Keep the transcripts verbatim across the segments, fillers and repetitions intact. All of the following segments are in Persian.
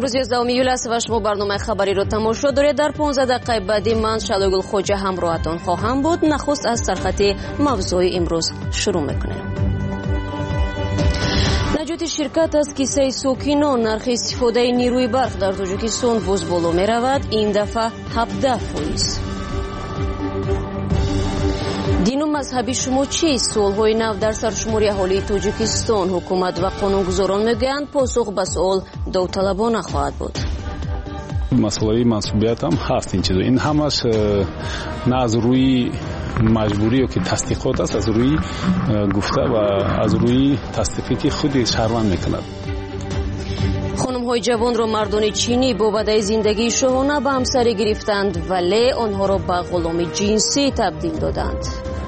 امروز یازدهم ایول است و شما برنامه خبری رو تماشا دارید. در پانزده دقیقه بعدی من شلوگل خوجه همراهتان خواهم بود. نخست از سرخط موضوع امروز شروع میکنیم. نجات شرکت از کیسه سوکینان نرخ استفاده نیروی برق در تاجیکستان باز بالا می رود. این دفعه هفده فیصد. دین و مذهبی شما چیست؟ سوالهای نو در سرشماری اهالی تاجیکستان. حکومت و قانونگذاران میگویند پاسخ به سوال داوطلبانه خواهد بود. مسئله منصوبیت هم هست. این چیزا این همش نه از روی مجبوری و که تصدیقات است، از روی گفته و از روی تصدیقی که خود شهروند میکند. خانم های جوان را مردان چینی با وعده زندگی شاهانه به همسری گرفتند ولی آنها را به غلام جنسی تبدیل دادند.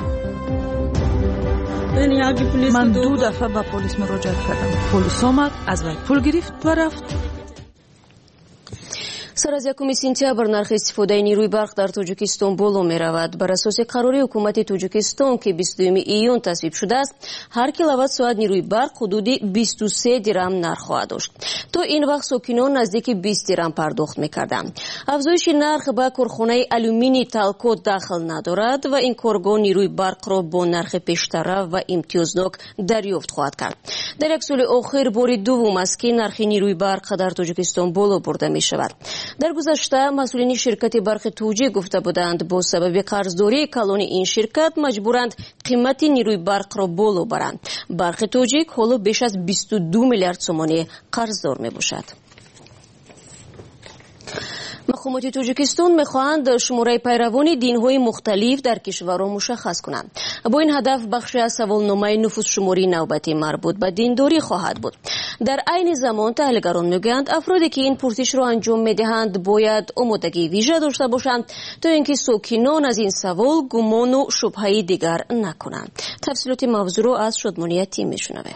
من دو دفعه به پلیس مراجعه کردم. پلیس آمد، از وی پول گرفت و رفت. سر از یکم سپتامبر نرخ استفاده نیروی برق در تاجیکستان بالا می رود. بر اساس قرار حکومت تاجیکستان که بیست و دوم ایون تصویب شده است، هر کیلووات ساعت نیروی برق حدود بیست و سه درم نرخ خواهد داشت. تا این وقت ساکنان نزدیک بیست درم پرداخت می‌کردند. افزایش نرخ به کارخانه آلومینی تالکو دخل ندارد و این کارگاه نیروی برق را با نرخ پیش‌طرف و امتیازناک دریافت خواهد کرد. در یک سال اخیر بار دوم است که نرخ نیروی برق در تاجیکستان بالا برده می شود. در گذشته مسئولین شرکت برق توجیه گفته بودند با سبب قرضداری کلان این شرکت مجبورند قیمت نیروی برق را بالا برند. برق توجیه حالا بیش از بیست و دو میلیارد تومان قرضدار می باشد. مقامات تاجیکستان میخواهند شماره پیروان دین‌های مختلف در کشور را مشخص کنند. با این هدف بخشی از سوالنامه نفوس شماری نوبتی مربوط به دینداری خواهد بود. در عین زمان تحلیلگران میگویند افرادی که این پرسش را انجام میدهند باید آمادگی ویژه داشته باشند تا اینکه ساکنان از این سوال گمان و شبهه دیگر نکنند. تفصیلات موضوع را از شادمانی تیم میشنویم.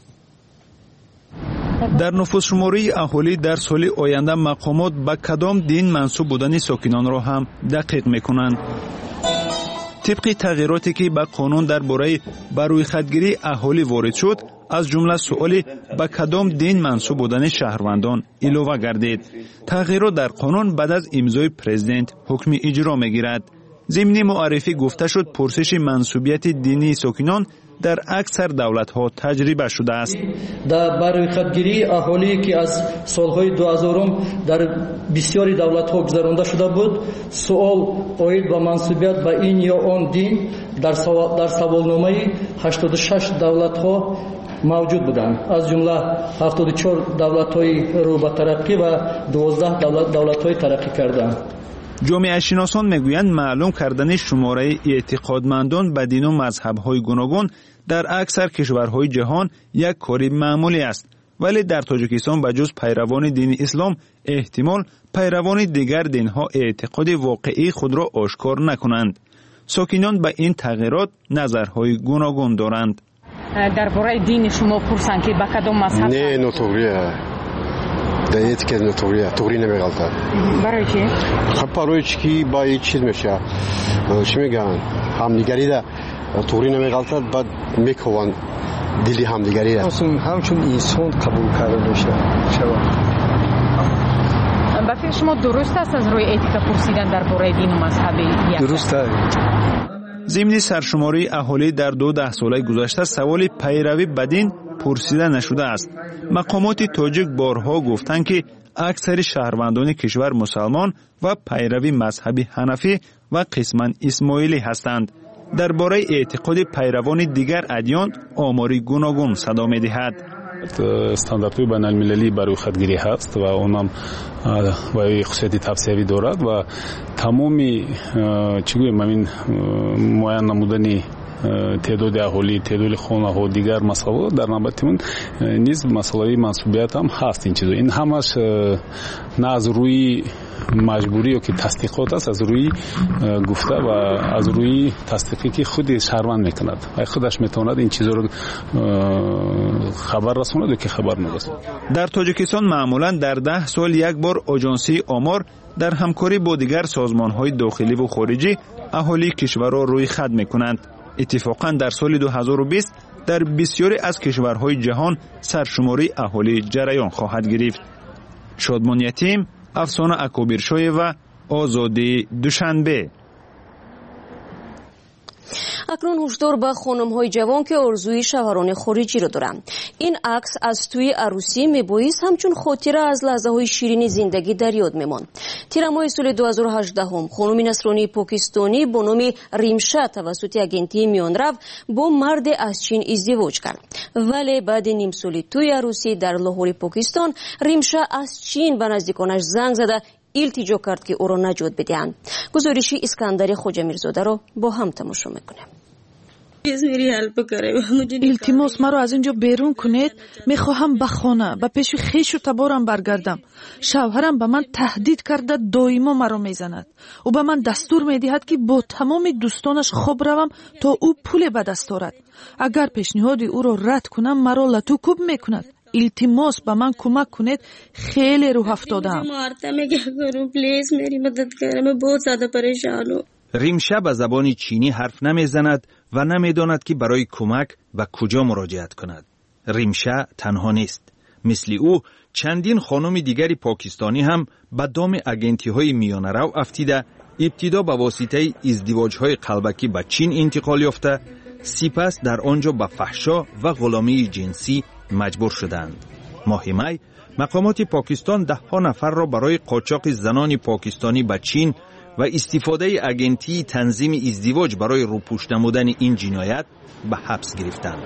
در نفوس شماری اهالی در سال آینده مقامات به کدام دین منسوب بودن ساکنان را هم دقیق میکنند. طبق تغییراتی که به قانون درباره بروی خودگیری اهالی وارد شد، از جمله سوالی به کدام دین منسوب بودن شهروندان علاوه گردید. تغییرات در قانون بعد از امضای پرزیدنت حکم اجرا میگیرد. ضمن معرفی گفته شد پرسش منسوبیت دینی ساکنان در اکثر دولت‌ها تجربه شده است. در برای خودگیری اهالی که از سالهای دو هزار در بسیاری دولت‌ها گذرانده شده بود، سوال اوید به منسوبیت به این یا آن دین در سوال در سوالنامه هشتاد و شش دولت‌ها موجود بودند. از جمله هفتاد و چهار دولت‌های رو به ترقی و دوازده دولت دولت‌های ترقی کردند. جامعه شناسان میگویند معلوم کردن شماره اعتقادمندان به دین و مذهب‌های گوناگون در اکثر کشورهای جهان یک کار معمولی است، ولی در تاجیکستان بجز پیروان دین اسلام احتمال پیروان دیگر دین‌ها اعتقاد واقعی خود را آشکار نکنند. ساکنان به این تغییرات نظرهای گوناگون دارند. درباره دین شما پرسند که به کدام مذهب؟ نه نوتوریه. دیت که نوتوریه توری نمیگالتر. برای چی؟ خب برای چی با این چیز میشه؟ چی میگن؟ همدیگری ده توری نمیگالتر بعد میکوان دلی همدیگری ده. اصلا همچون انسان قبول کرده باشه. چرا؟ به فکر شما درست است از روی اتیکا پرسیدن درباره دین و مذهب؟ درست است. ضمن سرشماری اهالی در دو ده ساله گذشته سوال پیروی به دین پرسیده نشده است. مقامات تاجیک بارها گفتند که اکثر شهروندان کشور مسلمان و پیروی مذهب حنفی و قسما اسماعیلی هستند. درباره اعتقاد پیروان دیگر ادیان آماری گوناگون صدا می‌دهد. استانداردهای بین المللی برای خودگیری هست و اونم و خصوصیت توصیوی دارد و تمامی چگویم همین معین نمودن تعداد اهالی، تعداد خانه ها، دیگر مسائل در نوبت من نیز مسئله منصوبیت هم هست. این چیزا این همش نه از روی مجبوری و که تصدیقات است، از روی گفته و از روی تصدیقی که خود شهروند میکند و خودش میتواند این چیزا رو خبر رساند و که خبر نرساند. در تاجیکستان معمولا در ده سال یک بار آژانسی آمار در همکاری با دیگر سازمان‌های داخلی و خارجی اهالی کشور را روی خط میکنند. اتفاقا در سال دو هزار و بیست در بسیاری از کشورهای جهان سرشماری اهالی جریان خواهد گرفت. شادمان یتیم، افسانه اکوبیرشوی و آزادی دوشنبه. اکنون هشدار به خانم‌های جوان که آرزوی شوهران خارجی را دارند. این عکس از توی عروسی میبایست همچون خاطره از لحظه‌های شیرین زندگی در یاد میماند. تیر ماه سال دو هزار و هجده خانم نصرانی پاکستانی با نام ریمشه توسط اگنتی میانرو با مرد از چین ازدواج کرد. ولی بعد نیم سالی توی عروسی در لاهور پاکستان ریمشه از چین به نزدیکانش زنگ زده التجا کرد که او را نجات بدهند. گزارشی اسکندر خوجا میرزاده را با هم تماشا میکنیم. التماس مرا از اینجا بیرون کنید، میخواهم به خانه به پیش خویش و تبارم برگردم. شوهرم به من تهدید کرده دائما مرا میزند. او به من دستور میدهد که با تمام دوستانش خوب روم تا او پول به دست آورد. اگر پیشنهاد او را رد کنم مرا لتو کوب میکند. التماس به من کمک کنید، خیلی روح افتادم. ریمشه به زبان چینی حرف نمیزند و نمیداند که برای کمک به کجا مراجعت کند. ریمشه تنها نیست. مثل او چندین خانم دیگری پاکستانی هم به دام اگنتی های میانه رو افتیده، ابتدا به واسطه ازدواج های قلبکی به چین انتقال یافته، سپس در آنجا به فحشا و غلامی جنسی مجبور شدند. ماه می مقامات پاکستان ده ها نفر را برای قاچاق زنان پاکستانی به چین و استفاده اگنتی تنظیم ازدواج برای روپوش نمودن این جنایت به حبس گرفتند.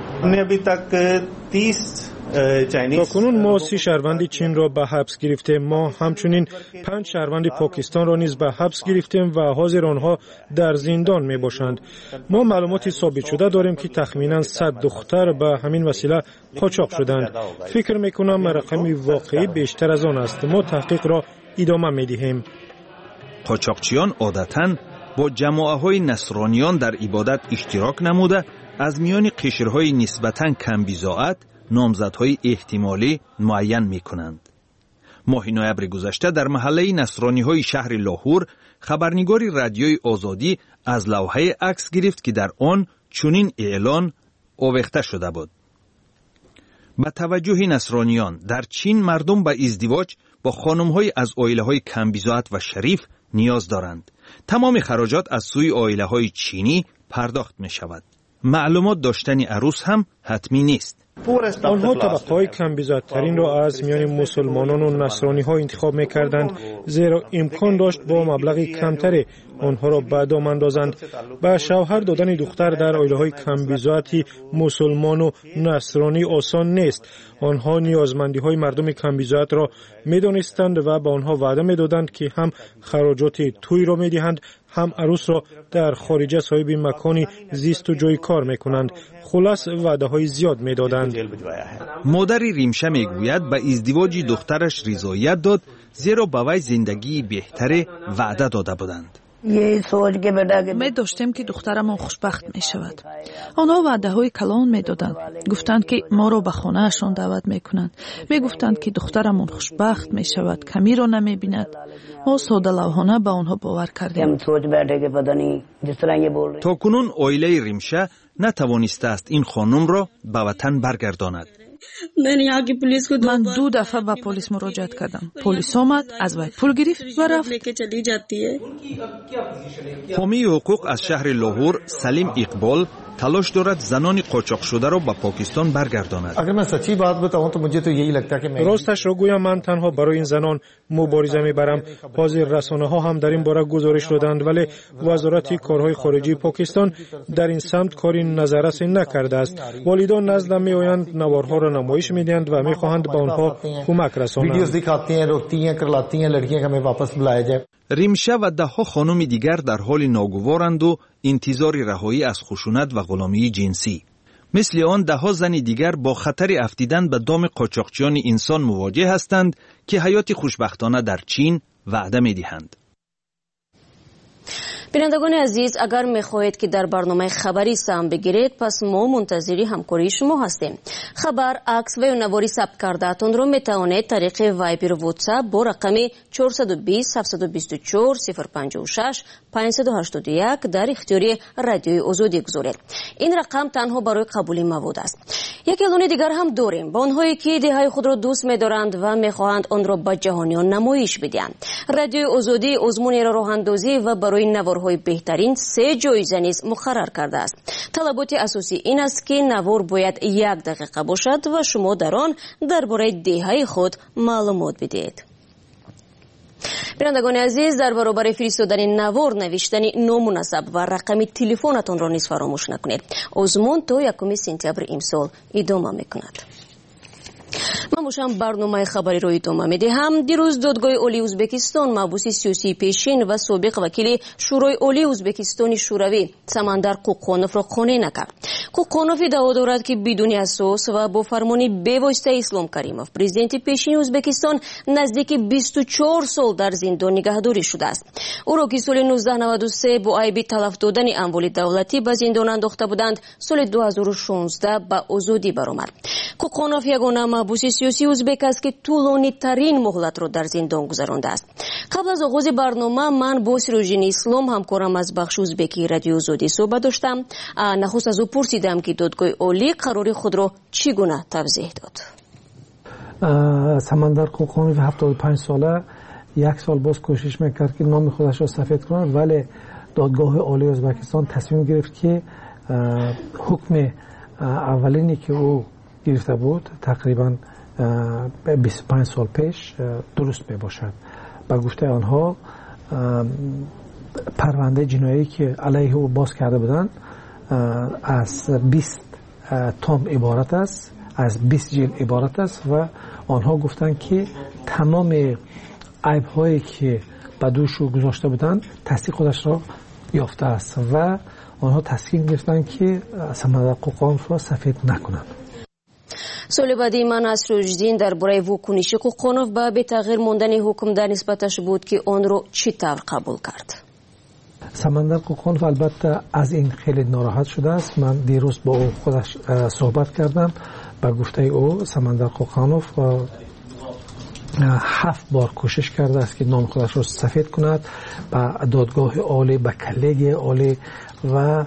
تا کنون ما سی شهروند چین را به حبس گرفتیم. ما همچنین پنج شهروند پاکستان را نیز به حبس گرفتیم و حاضر آنها در زندان می باشند. ما معلوماتی ثابت شده داریم که تخمینا صد دختر به همین وسیله قاچاق شدند. فکر می کنم رقم واقعی بیشتر از آن است. ما تحقیق را ادامه می دهیم. قاچاقچیان عادتاً با جماعه‌های نصرانیان در عبادت اشتراک نموده، از میان قشرهای نسبتاً کم بضاعت نامزدهای احتمالی معین می‌کنند. ماه نوامبر گذشته در محله نصرانی‌های شهر لاهور خبرنگاری رادیوی آزادی از لوحه عکس گرفت که در آن چنین اعلان آویخته شده بود: با توجه نصرانیان در چین مردم به ازدواج با خانم‌های از عائله‌های کم بضاعت و شریف نیاز دارند. تمام خراجات از سوی عائله‌های چینی پرداخت می‌شود. معلومات داشتن عروس هم حتمی نیست. آنها طبقه‌های کم بضاعت‌ترین را از میان مسلمانان و نصرانی‌ها انتخاب می‌کردند، زیرا امکان داشت با مبلغی کمتری آنها را به دام اندازند. به شوهر دادن دختر در عائله‌های کم بضاعتی مسلمان و نصرانی آسان نیست. آنها نیازمندی‌های مردم کم بضاعت را می‌دانستند و به آنها وعده می‌دادند که هم خراجات توی را می‌دهند، هم عروس را در خارج صاحب مکانی زیست و جای کار می‌کنند. خلاص وعده‌های زیاد می‌دادند. مادر ریمشه میگوید به ازدواج دخترش رضایت داد، زیرا به وی زندگی بهتر وعده داده بودند. می داشتیم که دخترمان خوشبخت می شود. آنها وعده های کلان می دادند. گفتند که ما را به خانه اشان دعوت می کنند. می گفتند که دخترمان خوشبخت می شود، کمی را نمی بیند. ما ساده لوحانه به آنها باور کردیم. تا کنون عائله ریمشه نتوانسته است این خانم را به وطن برگرداند. من دو دفعه به پلیس مراجعت کردم. پلیس آمد، از وی پول گرفت و رفت. حامی حقوق از شهر لاهور سلیم اقبال تلاش دارد زنان قاچاق شده را به پاکستان برگرداند. راستش را گویم من تنها برای این زنان مبارزه میبرم. حاضر رسانه ها هم در این باره گزارش دادند، ولی وزارت کارهای خارجی پاکستان در این سمت کاری نظررسی نکرده است. والدان نزدم میآیند، نوارها را نمایش میدهند و میخواهند به آنها کمک رسانند. ریمشه و ده ها خانم دیگر در حال ناگوارند و انتظار رهایی از خشونت و غلامی جنسی. مثل آن ده ها زن دیگر با خطر افتیدن به دام قاچاقچیان انسان مواجه هستند که حیات خوشبختانه در چین وعده می‌دهند. بینندگان عزیز، اگر میخواهید که در برنامه خبری سهم بگیرید، پس ما منتظری همکاری شما هستیم. خبر، عکس و نواری ثبت کرده‌تان را میتوانید طریق وایبر و واتساپ با رقم چهار دو صفر هفت دو چهار صفر پنج شش پنج هشت یک در اختیاری رادیوی آزادی گذارید. این رقم تنها برای قبول مواد است. یک اعلان دیگر هم داریم. با آنهایی که دههای خود را دوست می‌دارند و می‌خواهند آن را به جهانیان نمایش بدهند، رادیوی آزادی آزمون را راه اندازی و برای نوارهای بهترین سه جایزه نیز مقرر کرده است. طلبات اساسی این است که نوار باید یک دقیقه باشد و شما در آن درباره دههای خود معلومات بدهید. بینندگان عزیز، در برابر فرستادن نوار نوشتن نامناسب و رقم تلفنتان را نیز فراموش نکنید. آزمون تا یکم سپتامبر امسال ادامه میکند. من باشم برنامه خبری را ادامه میدهم. دیروز دادگاه عالی ازبکستان محبوس سیاسی پیشین و سابق وکیل شورای عالی ازبکستان شوروی سمندر قوقانوف را قانع نکرد. قوقانوف دعوا دارد که بدون اساس و با فرمان بی‌واسطه اسلام کریموف پرزیدنت پیشین ازبکستان نزدیک بیست و چهار سال در زندان نگهداری شده است. او را که سال نوزده نود و سه با عیب تلف دادن اموال دولتی به زندان انداخته بودند، سال دو هزار و شانزده به آزادی برآمد. قوقانوف یگانه محبوس سیاسی ازبک است که طولانی ترین مهلت را در زندان گذرانده است. قبل از آغاز برنامه من با سروژین اسلام همکارم از بخش ازبکی رادیو آزادی صحبت داشتم. نخست از او پرسیدم که دادگاه عالی قرار خود را چگونه توضیح داد. سمندر قوقانوف هفتاد و پنج ساله یک سال باز کوشش میکرد که نام خودش را سفید کند، ولی دادگاه عالی ازبکستان تصمیم گرفت که حکم اولینی که او گرفته بود تقریبا بیست و پنج سال پیش درست می باشد. با گفته آنها پرونده جنایی که علیه او باز کرده بودند از بیست تام عبارت است، از بیست جلد عبارت است و آنها گفتند که تمام عیب هایی که به دوش گذاشته بودند تصدیق خودش را یافته است و آنها تصمیم گرفتند که سمندر قوقانوف را سفید نکنند. سال بعدی من از روزدین در برای واکنش قوقانوف به به تغییر ماندن حکم در نسبتش بود که آن را چی طور قبول کرد؟ سمندر قوقانوف البته از این خیلی ناراحت شده است. من دیروز با او خودش صحبت کردم. به گفته او سمندر قوقانوف هفت بار کوشش کرده است که نام خودش را سفید کند به دادگاه عالی، به کلیگ عالی و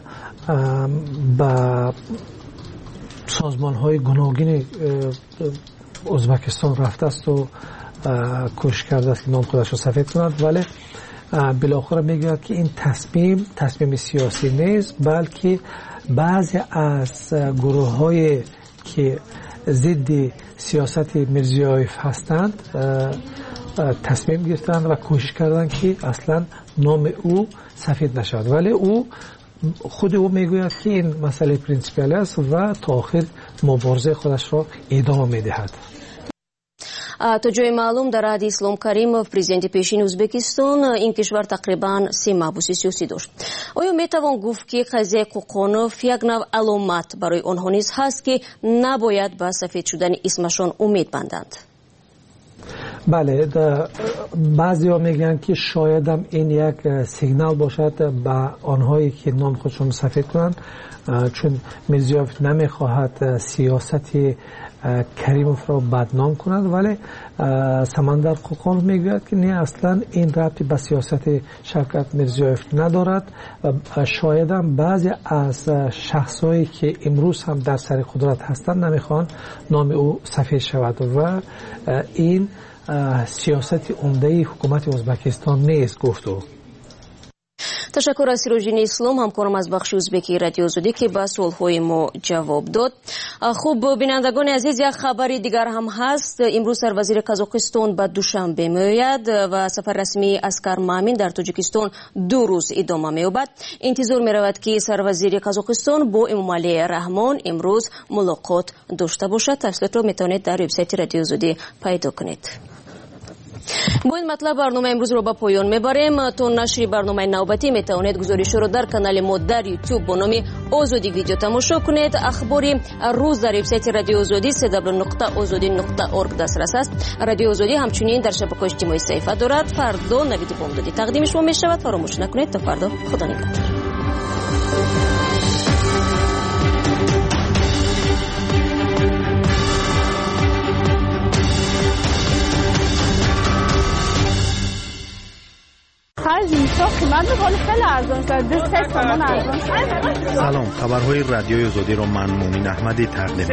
به سازمان های گوناگون ازبکستان رفته است و کوشش کرده است که نام خودش را سفید کند، ولی بالاخره میگوید که این تصمیم تصمیم سیاسی نیست، بلکه بعضی از گروه های که ضد سیاست میرزیایف هستند تصمیم گرفتند و کوشش کردند که اصلا نام او سفید نشود، ولی او خود او میگوید که این مسئله پرینسیپال است و تا آخر مبارزه خودش را ادامه میدهد. تا جای معلوم در عهد اسلام کریموف پرزیدنت پیشین ازبکستان این کشور تقریبا سه محبوس سیاسی داشت. آیا میتوان گفت که قضیه قوقانوف یک نوع علامت برای آنها نیز هست که نباید به سفید شدن اسمشان امید بندند؟ بله، بعضی ها میگن که شاید هم این یک سیگنال باشد به آنهایی که نام خودشون سفید کنند، چون میرزیایف نمیخواهد سیاست کریموف را بدنام کند، ولی سمندر قوقانوف میگوید که نه، اصلا این ربطی به سیاست شوکت میرزیایف ندارد و شاید هم بعضی از شخصایی که امروز هم در سر قدرت هستند نمیخوان نام او سفید شود و این سیاست عمده حکومت ازبکستان نیست، گفت او. تشکر از سروژین اسلام همکارم از بخش ازبکی رادیو آزادی که به سوالهای ما جواب داد. خوب بینندگان عزیز، یک خبری دیگر هم هست. امروز سروزیر قزاقستان به دوشنبه میآید و سفر رسمی اسکر مامین در تاجیکستان دو روز ادامه می‌یابد. انتظار می‌رود که سروزیر قزاقستان با امامعلی رحمان امروز ملاقات داشته باشد. تفصیلات را میتونید در وبسایت رادیو آزادی پیدا کنید. با این مطلب برنامه امروز رو به پایان میبریم. تا نشر برنامه نوبتی میتوانید گزارش رو در کانال ما در یوتیوب با نام آزادی ویدیو تماشا کنید. اخباری روز در وبسایت رادیو آزادی سه دبلیو نقطه آزادی نقطه اورگ دسترس است. رادیو آزادی همچنین در شبکه‌های اجتماعی صفحه دارد. فردا نوید بامدادی تقدیم شما میشود. فراموش نکنید. تا فردا، خدا نگهدار. سلام، خبرهای رادیوی آزادی رو من مومن احمدی تقدیم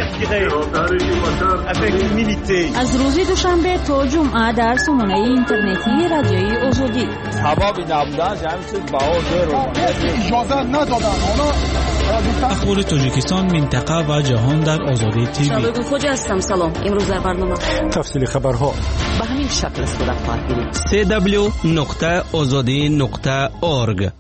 می‌کنم. از روز دوشنبه تا جمعه در سامانه اینترنتی رادیوی آزادی. سبب نبودن جمعیت باور رو اجازه ندادن. حالا اخبار تاجیکستان، منطقه و جهان در آزادی تیوی. شبکه خوجا هستم. سلام. امروز در برنامه تفصیل خبرها به همین شکل صورت خواهد گرفت. سه دبلیو نقطه آزادی نقطه اورگ.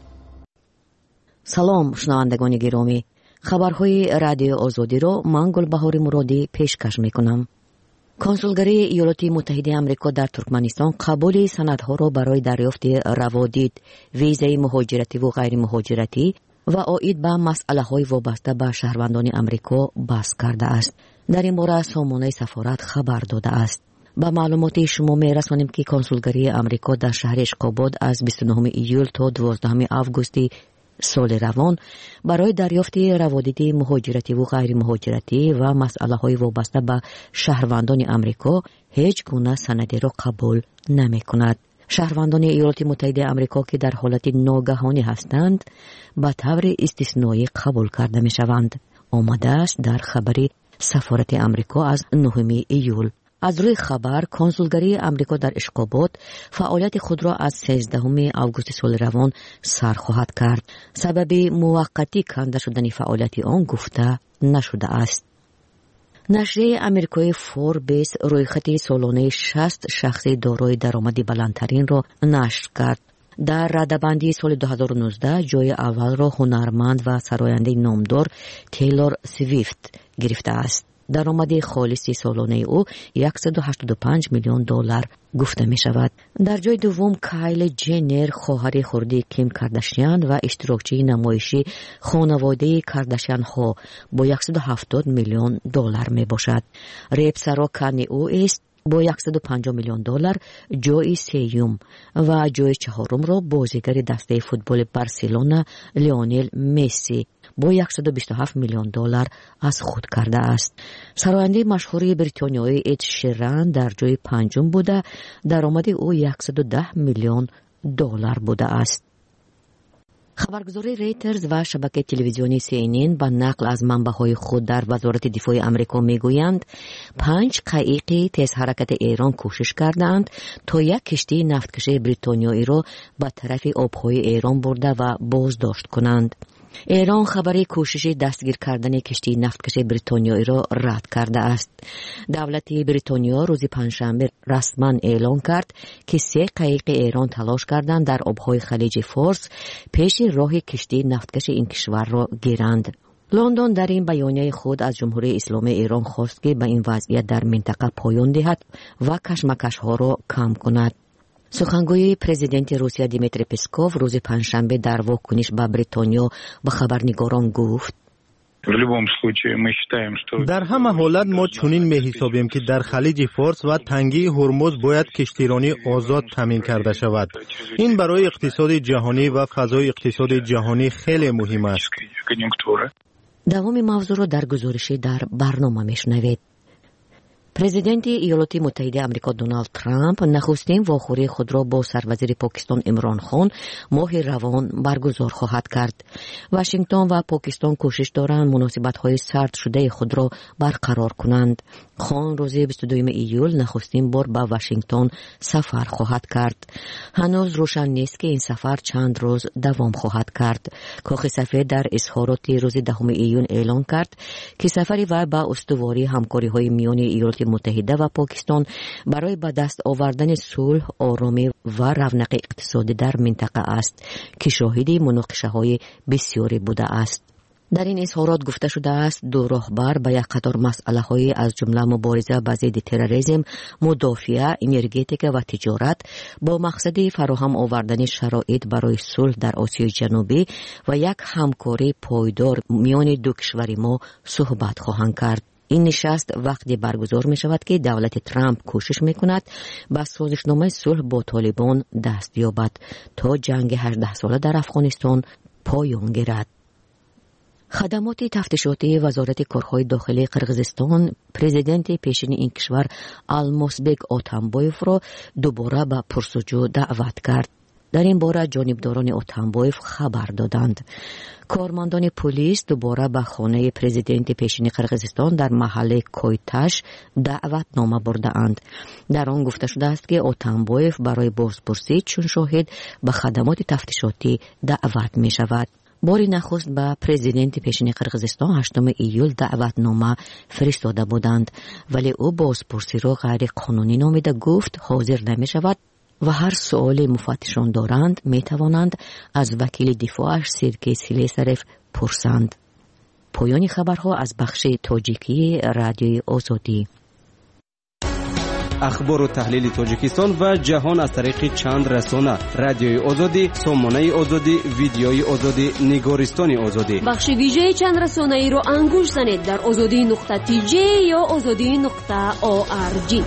سلام شنوندگان گرامی، خبرهای رادیو آزادی را من گلبهار مرادی پیشکش میکنم. کنسولگری ایالات متحده آمریکا در ترکمنستان قبول سندها را برای دریافت روادید، ویزای مهاجرتی و غیر مهاجرتی و آید به مسئله های وابسته به شهروندان آمریکا بحث کرده است. در این باره سامانه سفارت خبر داده است. با معلومات شما می رسانیم که کنسولگری آمریکا در شهر اشقاباد از بیست و نهم ایول تا دوازدهم آگوست سال روان برای دریافت روادید مهاجرتی و غیر مهاجرتی و مسئله های وابسته به شهروندان آمریکا هیچ گونه سندی را قبول نمی کند. شهروندان ایالات متحده آمریکا که در حالت ناگهانی هستند به طور استثنایی قبول کرده می شوند. آمده است در خبری سفارت آمریکا از نهم ایول. از روی خبر کنسولگری آمریکا در اشقاباد فعالیت خود را از سیزدهم آگوست سال روان سر خواهد کرد. سبب موقتی کنده شدن فعالیت آن گفته نشده است. نشریه آمریکایی فوربس رویخط سالانه شصت شخص دارای درآمد بلندترین را نشر کرد. در رده‌بندی سال دو هزار و نوزده جای اول را هنرمند و سراینده نامدار تیلور سویفت گرفته است. درآمد خالص سالانه او صد و هشتاد و پنج میلیون دلار گفته می شود. در جای دوم کایل جنر خواهر خردی کیم کارداشیان و اشتراکچی نمایشی خانواده کارداشیان ها با صد و هفتاد میلیون دلار می باشد. ریپسرا کانی او است با صد و پنجاه میلیون دلار جای سیوم و جای چهارم را بازیگر دسته فوتبال بارسلونا لیونل مسی با صد و بیست و هفت میلیون دلار از خود کرده است. سراینده مشهوری بریتانیایی اد شیران در جای پنجم بوده. درآمد او صد و ده میلیون دلار بوده است. خبرگزاری ریترز و شبکه تلویزیونی سی ان ان با نقل از منبع‌های خود در وزارت دفاع آمریکا میگویند پنج قایق تیز حرکت ایران کوشش کردند تا یک کشتی نفتکش بریتانیایی را به طرف آبهای ایران برده و بازداشت کنند. ایران خبری کوشش دستگیر کردن کشتی نفتکش بریتانیایی را رد کرده است. دولت بریتانیا روز پنجشنبه رسما اعلام کرد که سه قایق ایران تلاش کردند در آبهای خلیج فارس پیش راه کشتی نفتکش این کشور را گیرند. لندن در این بیانیه خود از جمهوری اسلامی ایران خواست که به این وضعیت در منطقه پایان دهد و کشمکش‌ها را کم کند. سخنگوی پرزیدنت روسیه دیمیتری پسکوف روز پنجشنبه در واکنش به بریتانیا به خبرنگاران گفت در همه حالت ما چنین می حسابیم که در خلیج فارس و تنگه هرمز باید کشتیرانی آزاد تامین کرده شود. این برای اقتصاد جهانی و فضای اقتصاد جهانی خیلی مهم است. دوام موضوع را در گزارش در برنامه میشنوید. پرزیدنت ایالات متحده آمریکا دونالد ترامپ نخستین واخوری خود را با سروزیر پاکستان عمران خان ماه روان برگزار خواهد کرد. واشنگتن و پاکستان کوشش دارند مناسبت‌های سرد شده خود را برقرار کنند. خان روز بیست و دوم ایول نخستین بار به واشنگتن سفر خواهد کرد. هنوز روشن نیست که این سفر چند روز دوام خواهد کرد. کاخ سفید در اظهارات روز دهم ایون اعلام کرد که سفری و با استواری همکاری‌های میان ایالات متحده و پاکستان برای به دست آوردن صلح، آرامی و رونق اقتصادی در منطقه است که شاهد مناقشه‌های بسیاری بوده است. در این اظهارات گفته شده است دو راهبر به یک قطار مسئله‌های از جمله مبارزه با ضد تروریسم، مدافعه، انرژتیک و تجارت با مقصد فراهم آوردن شرایط برای صلح در آسیای جنوبی و یک همکاری پایدار میان دو کشور ما صحبت خواهند کرد. این نشست وقتی برگزار می شود که دولت ترامپ کوشش می کند به سازشنامه صلح با طالبان دست یابد تا جنگ هجده ساله در افغانستان پایان گیرد. خدمات تفتیشاتی وزارت کارهای داخلی قرقیزستان پرزیدنت پیشین این کشور المازبек اتنبایف را دوباره به پرسجو دعوت کرد. در این باره جانبداران اتنبایف خبر دادند. کارمندان پلیس دوباره به خانه پرزیدنت پیشین قرقیزستان در محله کویتاش دعوت نامه برده اند. در آن گفته شده است که اتنبایف برای بازپرسی چون شاهد به خدمات تفتیشاتی دعوت می شود. باری نخست به پرزیدنت پیشین قرقیزستان هشتم ایول دعوتنامه فرستاده بودند، ولی او بازپرسی را غیر قانونی نامیده گفت حاضر نمی شود و هر سؤال مفتشان دارند می توانند از وکیل دفاعش سیرکی سلیسرف پرسند. پایان خبرها از بخش تاجیکی رادیوی آزادی. اخبار و تحلیل تاجیکستان و جهان از طریق چند رسانه: رادیوی آزادی، سامانه آزادی، ویدیوی آزادی، نگارستان آزادی. بخش ویژه چند رسانه ای را انگوش زنید در آزادی نقطه تی جی یا آزادی نقطه او آر جی.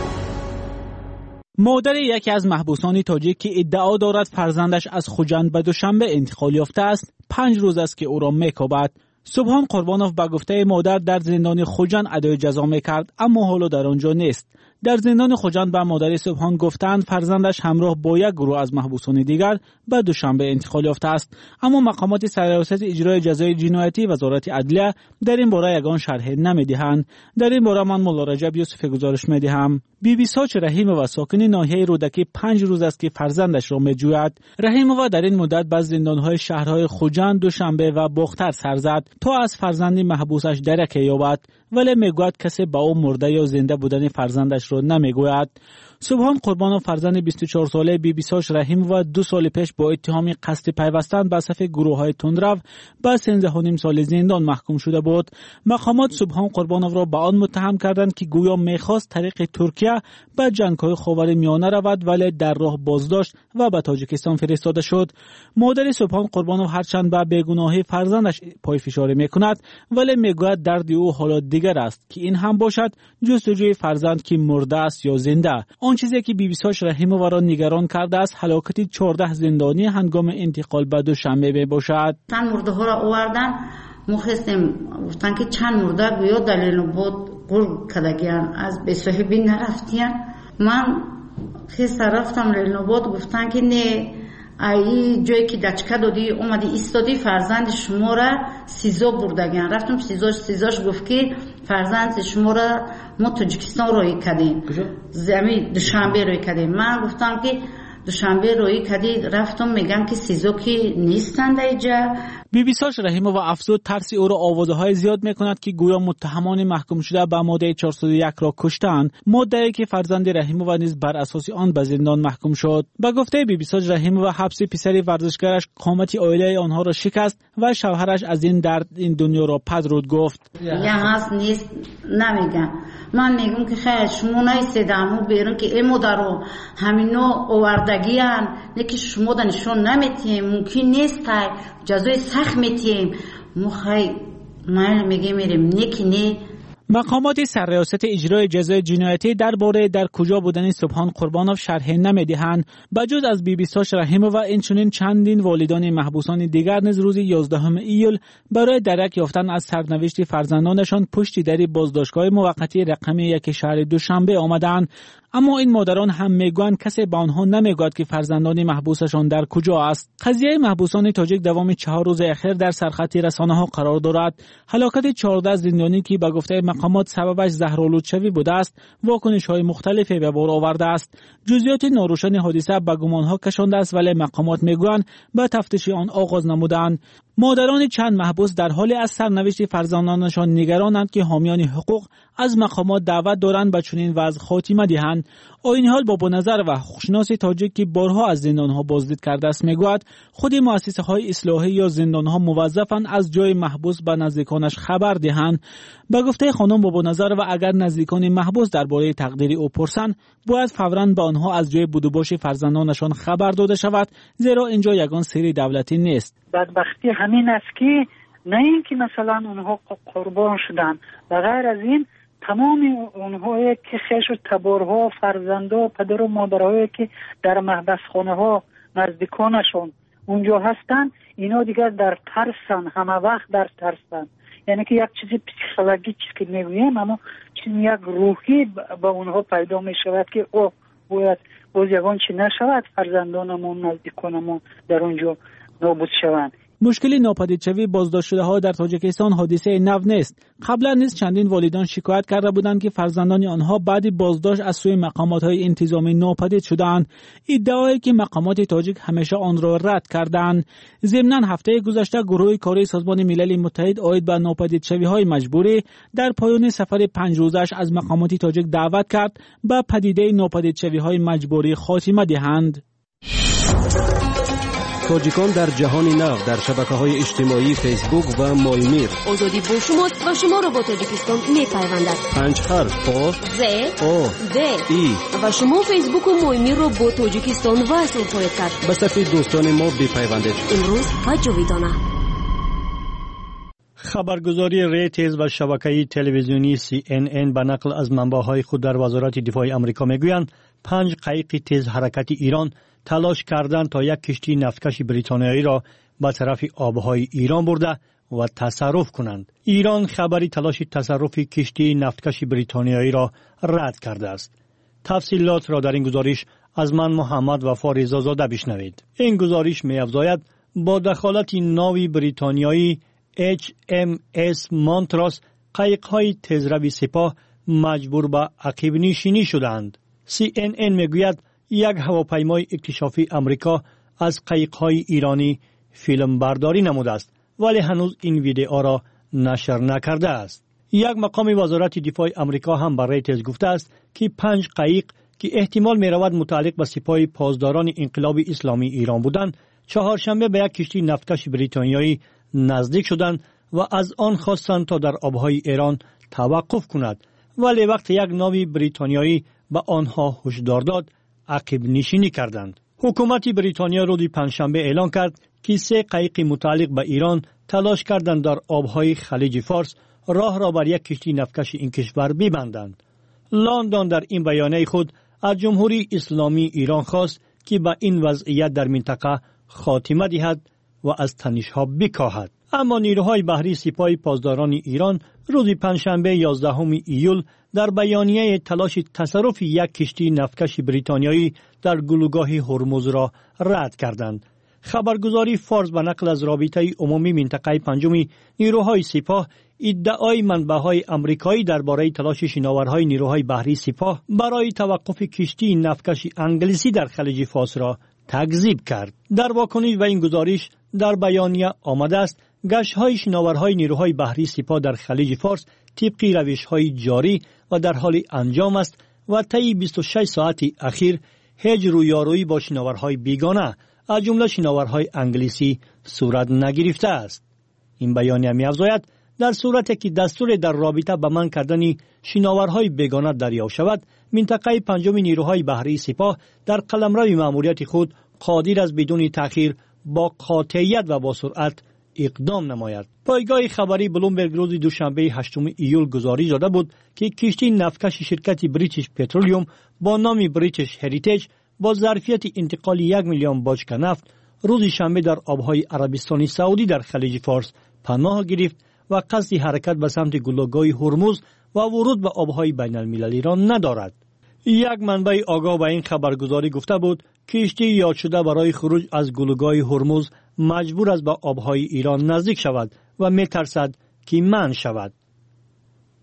مادر یکی از محبوسان تاجیک که ادعا دارد فرزندش از خوجند به دوشنبه انتقال یافته است، پنج روز است که او را میکابد. سبحان قربانوف به گفته مادر در زندان خوجند ادای جزا میکرد، اما حالا در آنجا نیست. در زندان خوجند به مادر سبحان گفتند فرزندش همراه با یک گروه از محبوسان دیگر به دوشنبه انتقال یافته است، اما مقامات سرریاست اجرای جزای جنایتی وزارت عدلیه در این باره یگان شرح نمیدهند. در این باره من مولا رجب یوسف گزارش میدهم. بی بی ساچ رحیمووا ساکن ناحیه رودکی پنج روز است که فرزندش را میجوید. رحیمووا در این مدت به زندانهای شهرهای خوجند، دوشنبه و باختر سر زد تا از فرزند محبوسش درک یابد، ولی میگوید کسی با او مرده یا زنده بودن فرزندش را نمیگوید. سبحان قربانوف فرزند بیست و چهار ساله بی بی ساچ رحیمووا دو سال پیش با اتهام قصد پیوستن به صف گروه‌های تندرو به سیزده و نیم سال زندان محکوم شده بود. مقامات سبحان قربانوف را به آن متهم کردند که گویا میخواست طریق ترکیه به جنگ‌های خاورمیانه رود، ولی در راه بازداشت و به تاجیکستان فرستاده شد. مادر سبحان قربانوف هرچند به بیگناهی فرزندش پایفشاری میکند، ولی میگوید درد او حالا دیگر است که این هم باشد جستجوی فرزند که مرده است یا زنده. آن چیزی که بی بی ساچ رحیمووا را نگران کرده است هلاکت چهارده زندانی هنگام انتقال به دوشنبه می باشد. چند مرده ها را آوردن، مخستیم گفتن که چند مرده گویا دلیل بود گل کدگیان از به صاحبی نرفتیان. من خیست رفتم لیلنوباد، گفتن که نه ای جایی که دچکه دادی اومدی ایستادی فرزند شما را سیزا بردگیان. رفتم سیزاش سیزاش گفت که فرزند شما را ما تاجیکستان روی کردیم، زمین دوشنبه روی کردیم. من گفتم که دوشنبه روی کردی، رفتم میگن که سیزا که نیستند اینجا. بی بی ساچ رحیمووا افزود ترسی او را آوازه های زیاد میکند که گویا متهمان محکوم شده به ماده چهارصد و یک را کشتند، ماده‌ای که فرزند رحیمووا نیز بر اساس آن به زندان محکوم شد. به گفته بی بی ساچ رحیمووا حبس پسر ورزشکارش قامت عائله آنها را شکست و شوهرش از این درد این دنیا را پدرود گفت. یا هست نیست نمیگن. من میگم که خیر شما نیستیدم بیرون که این مادر همینا آوردگیان، نه که شما نشون نمیتیم، ممکن نیست جزای سخت میتیم. مخی من میگه میریم نه که نه. مقامات سرریاست اجرای جزای جنایتی درباره در کجا بودن سبحان قربانوف شرح نمیدهند. بجز از بی بی ساچ رحیمووا اینچنین چندین والدان محبوسان دیگر نیز روز یازدهم ایول برای درک یافتن از سرنوشت فرزندانشان پشت در بازداشتگاه موقتی رقم یک شهر دوشنبه آمدند، اما این مادران هم میگویند کسی به آنها نمیگوید که فرزندان محبوسشان در کجا است. قضیه محبوسان تاجیک دوام چهار روز اخیر در سرخط رسانه ها قرار دارد. هلاکت چهارده زندانی که به گفته مقام مقامات سببش زهرآلودشوی بوده است، واکنش‌های مختلفی به بار آورده است. جزئیات ناروشن حادثه به گمان‌ها کشانده است، ولی مقامات میگویند به تفتیش آن آغاز نمودند. مادران چند محبوس در حال از سرنوشت فرزندانشان نگرانند که حامیان حقوق از مقامات دعوت دارند به چنین وضع خاتمه دهند. این حال بابا نظر و حقوقشناس تاجیک که بارها از زندانها بازدید کرده است میگوید خود مؤسسه های اصلاحی یا زندانها موظفند از جای محبوس به نزدیکانش خبر دهند. به گفته خانم بابا نظر و اگر نزدیکان محبوس درباره تقدیر او پرسند، باید فوراً به آنها از جای بود و باش فرزندانشان خبر داده شود، زیرا اینجا یگان سری دولتی نیست. بدبختی همین است که نه اینکه مثلا اونها قربان شدن، بغیر از این تمام اونهایی که خیش و تبارها، فرزندا، پدر و مادرهایی که در محبس خانه ها نزدیکانشون اونجا هستن، اینا دیگر در ترسن، همه وقت در ترسن. یعنی که یک چیزی پسیکولوژیک که میگویم، اما چیز یک روحی با اونها پیدا می شود که او باید باز یگان چی نشود، فرزندانمون، نزدیکانمون در اونجا نابود شوند. مشکل ناپدید شوی بازداشت شده ها در تاجیکستان حادثه نو نیست. قبلا نیز چندین والدان شکایت کرده بودند که فرزندان آنها بعد بازداشت از سوی مقامات های انتظامی ناپدید شدند. ادعایی که مقامات تاجیک همیشه آن را رد کردند. ضمناً هفته گذشته گروه کاری سازمان ملل متحد عاید به ناپدید شوی های مجبوری در پایان سفر پنج روزش از مقامات تاجیک دعوت کرد به پدیده ناپدید شوی های مجبوری خاتمه دهند. تاجیکان در جهان نو در شبکه‌های اجتماعی فیسبوک و مایمیر. آزادی با شماست و شما را با تاجیکستان می‌پیوندد. پنج حرف آ ز او د ای و شما فیسبوک و مایمیر را با تاجیکستان وصل خواهید کرد. به صفحه دوستان ما بپیوندید. امروز و جاویدانه. خبرگزاری ریترز و شبکه تلویزیونی سی ان ان به نقل از منبع‌های خود در وزارت دفاع آمریکا میگویند پنج قایق تیز حرکت ایران تلاش کردند تا یک کشتی نفتکش بریتانیایی را به طرف آبهای ایران برده و تصرف کنند. ایران خبری تلاش تصرف کشتی نفتکش بریتانیایی را رد کرده است. تفصیلات را در این گزارش از من محمد وفا رضازاده بشنوید. این گزارش می‌افزاید با دخالت ناوی بریتانیایی اچ ام اس مونتراس قایق‌های تیزروی سپاه مجبور به عقب نشینی شدند. سی ان ان میگوید یک هواپیمای اکتشافی امریکا از قایق‌های ایرانی فیلم برداری نموده است، ولی هنوز این ویدئو را نشر نکرده است. یک مقام وزارت دفاع امریکا هم برای ریترز گفته است که پنج قایق که احتمال می رود متعلق به سپاه پاسداران انقلاب اسلامی ایران بودند، چهارشنبه به یک کشتی نفتکش بریتانیایی نزدیک شدند و از آن خواستند تا در آبهای ایران توقف کند، ولی وقت یک ناو بریتانیایی به آنها هشدار داد، عقب نشینی کردند. حکومت بریتانیا روز پنجشنبه اعلان کرد که سه قایق متعلق به ایران تلاش کردند در آبهای خلیج فارس راه را بر یک کشتی نفتکش این کشور ببندند. لندن در این بیانیه خود از جمهوری اسلامی ایران خواست که به این وضعیت در منطقه خاتمه دهد و از تنش‌ها بکاهد. اما نیروهای بحری سپاه پاسداران ایران روز پنجشنبه یازدهم ایول در بیانیه تلاش تصرف یک کشتی نفتکش بریتانیایی در گلوگاه هرمز را رد کردند. خبرگزاری فارس به نقل از رابطه عمومی منطقه پنجم نیروهای سپاه ادعای منبع‌های آمریکایی درباره تلاش شناورهای نیروهای بحری سپاه برای توقف کشتی نفتکش انگلیسی در خلیج فارس را تکذیب کرد. در واکنش به این گزارش در بیانیه آمده است گشت‌های شناورهای نیروهای بحری سپاه در خلیج فارس طبق روش‌های جاری و در حال انجام است و طی بیست و شش ساعت اخیر هیچ رویارویی با شناورهای بیگانه از جمله شناورهای انگلیسی صورت نگرفته است. این بیانیه می‌افزاید در صورتی که دستور در رابطه با من کردن شناورهای بیگانه دریافت شود، منطقه پنجم نیروهای بحری سپاه در قلمرو مأموریت خود قادر است بدون تأخیر با قاطعیت و با سرعت اقدام نماید. پایگاه خبری بلومبرگ روز دوشنبه هشتم ایول گزارش داده بود که کشتی نفتکش شرکت بریتیش پترولیوم با نام بریتیش هریتیج با ظرفیت انتقال یک میلیون باجک نفت روز شنبه در آبهای عربستان سعودی در خلیج فارس پناه گرفت و قصد حرکت به سمت گلوگاه هرمز و ورود به آبهای بین المللی را ندارد. یک منبع آگاه به این خبرگزاری گفته بود کشتی یاد شده برای خروج از گلوگاه هرمز مجبور است به آبهای ایران نزدیک شود و می ترسد که منع شود.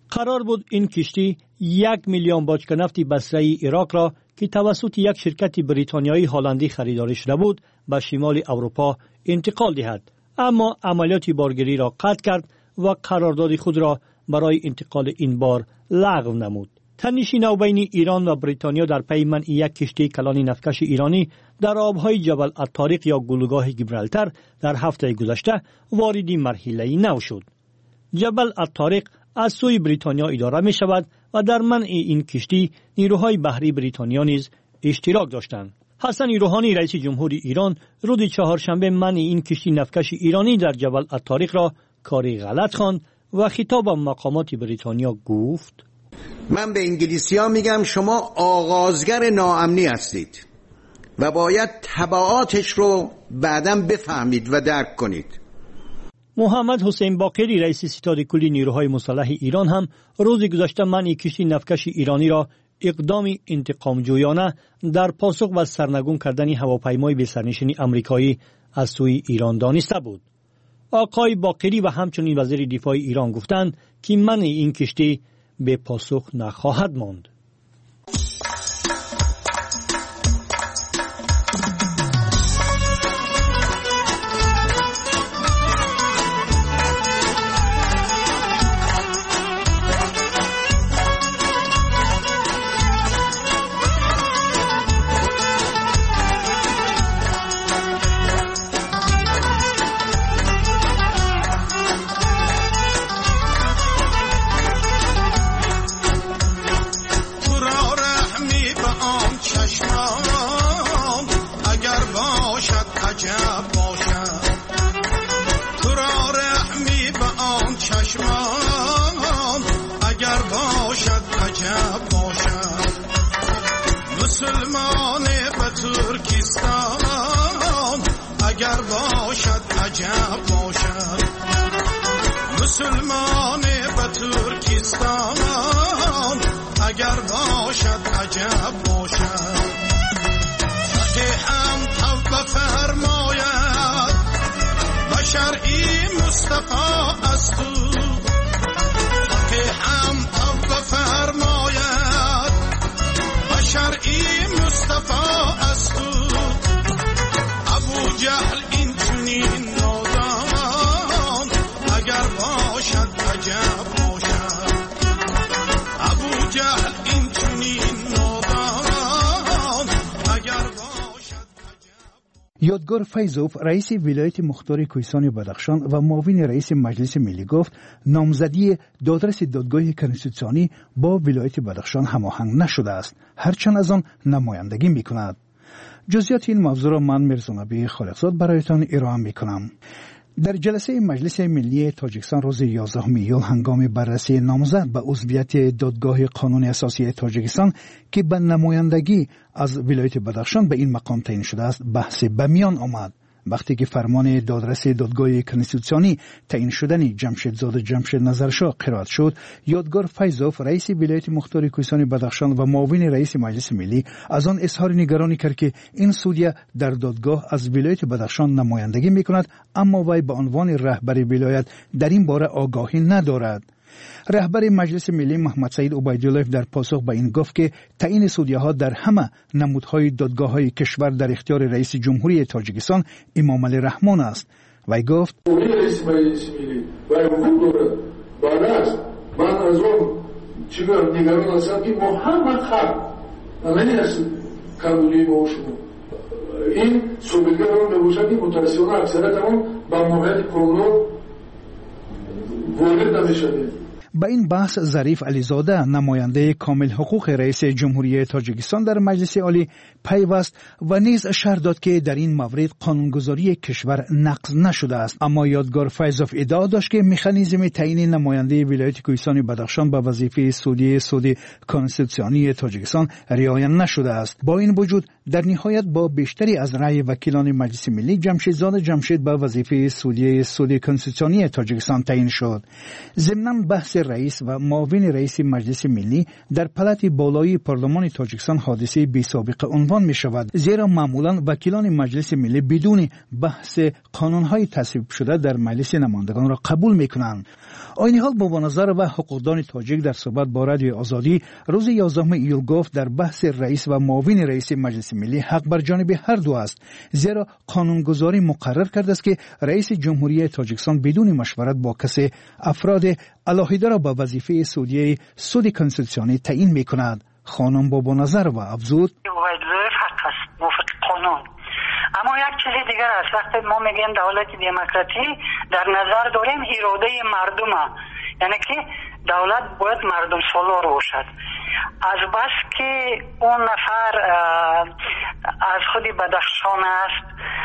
قرار بود این کشتی یک میلیون باجک نفت بصره عراق را که توسط یک شرکت بریتانیایی هلندی خریداری شده بود به شمال اروپا انتقال دهد، اما عملیات بارگیری را قطع کرد و قرارداد خود را برای انتقال این بار لغو نمود. تنش نو بین ایران و بریتانیا در پی منع یک کشتی کلان نفتکش ایرانی در آبهای جبل الطارق یا گلوگاه گیبرالتر در هفته گذشته وارد مرحله نو شد. جبل الطارق از سوی بریتانیا اداره می شود و در منع این کشتی نیروهای بحری بریتانیا نیز اشتراک داشتند. حسن روحانی رئیس جمهور ایران روز چهارشنبه منع این کشتی نفتکش ایرانی در جبل الطارق را کاری غلط خواند و خطاب به مقامات بریتانیا گفت: من به انگلیسی ها میگم شما آغازگر ناامنی هستید و باید تبعاتش رو بعداً بفهمید و درک کنید. محمد حسین باقری رئیس ستاد کلی نیروهای مسلح ایران هم روز گذشته منع کشتی نفتکش ایرانی را اقدامی انتقام جویانه در پاسخ به سرنگون کردن هواپیمای بی سرنشین آمریکایی از سوی ایران دانسته بود. آقای باقری و همچنین وزیر دفاع ایران گفتند که منع این کشتی به پاسخ نخواهد ماند. مسلمان به ترکستان اگر باشد عجب باشد، فقیه هم توبه فرماید و شرعی مصطفی است او، فقیه هم توبه فرماید و شرعی مصطفی است او. ابو جهل این چنین نادان اگر باشد عجب باشد، ابو جهل این چنین نادان اگر باشد عجب. یادگار فیضوف رئیس ولایت مختار کوهستان بدخشان و معاون رئیس مجلس ملی گفت نامزدی دادرس دادگاه کنستیتوسیونی با ولایت بدخشان هماهنگ نشده است، هرچند از آن نمایندگی میکند. جزئیات این موضوع را من مرزانبی خالقزاد برایتان ارائه میکنم. در جلسه مجلس ملی تاجیکستان روز یازدهم ایول هنگام بررسی نامزد به عضویت دادگاه قانون اساسی تاجیکستان که به نمایندگی از ولایت بدخشان به این مقام تعیین شده است بحث به میان آمد. وقتی که فرمان دادرس دادگاه کنستیتوسیونی تعیین شدن جمشیدزاد جمشید نظرشاه قرائت شد، یادگار فیضوف رئیس ولایت مختار کوهستان بدخشان و معاون رئیس مجلس ملی از آن اظهار نگرانی کرد که این سودیه در دادگاه از ولایت بدخشان نمایندگی میکند، اما وی به عنوان رهبر ولایت در این باره آگاهی ندارد. رهبر مجلس ملی محمد سعید عبیدالله در پاسخ به این گفت که تعیین سودیه ها در همه نمودهای دادگاه های کشور در اختیار رئیس جمهوری تاجیکستان امام علی رحمان است. وی گفت رئیس مجلس ملی و حقوق دارد، بعد است من از اون چیکار نگران هستم که محمد خلق نمی است قبولی با شما این سوبیلگه رو نبوشد که متاسفانه اکثرت همون با موهد کنون وارد نمیشده. با این بحث ظریف علیزاده نماینده کامل حقوق رئیس جمهوری تاجیکستان در مجلس عالی پیوست و نیز شرح داد که در این مورد قانونگذاری کشور نقض نشده است، اما یادگار فیضوف ادعا داشت که مکانیزم تعیین نماینده ولایت کوهستان بدخشان به وظیفه سودی سود کنستیتوسیونی تاجیکستان رعایت نشده است. با این وجود در نهایت با بیشتری از رأی وکیلان مجلس ملی جمشیدزاد جمشید به وظیفه سودیه سودی کنستیتوسیونی تاجیکستان تعیین شد. ضمناً بحث رئیس و معاون رئیس مجلس ملی در پلات بالایی پارلمان تاجیکستان حادثه بی سابقه عنوان می شود، زیرا معمولاً وکیلان مجلس ملی بدون بحث قانون‌های تصویب شده در مجلس نمایندگان را قبول می کنند. آینی حال بابا نظر و حقوقدان تاجیک در صحبت با رادیو آزادی روز یازدهم ایول گفت در بحث رئیس و معاون رئیس مجلس ملی حق بر جانب هر دو است، زیرا قانونگذاری مقرر کرده است که رئیس جمهوری تاجیکستان بدون مشورت با کسی افراد علاهیده را به وظیفه سودیه سودی کنستیتوسیونی تعیین می کند. خانم بابا نظر و افزود حق است وفق قانون. اما یک چیز دیگر است، وقتی ما میگیم دولت دموکراسی در نظر داریم اراده مردم، یعنی که دولت باید مردم سالار باشد. از بس که اون نفر از خودی بدخشان است،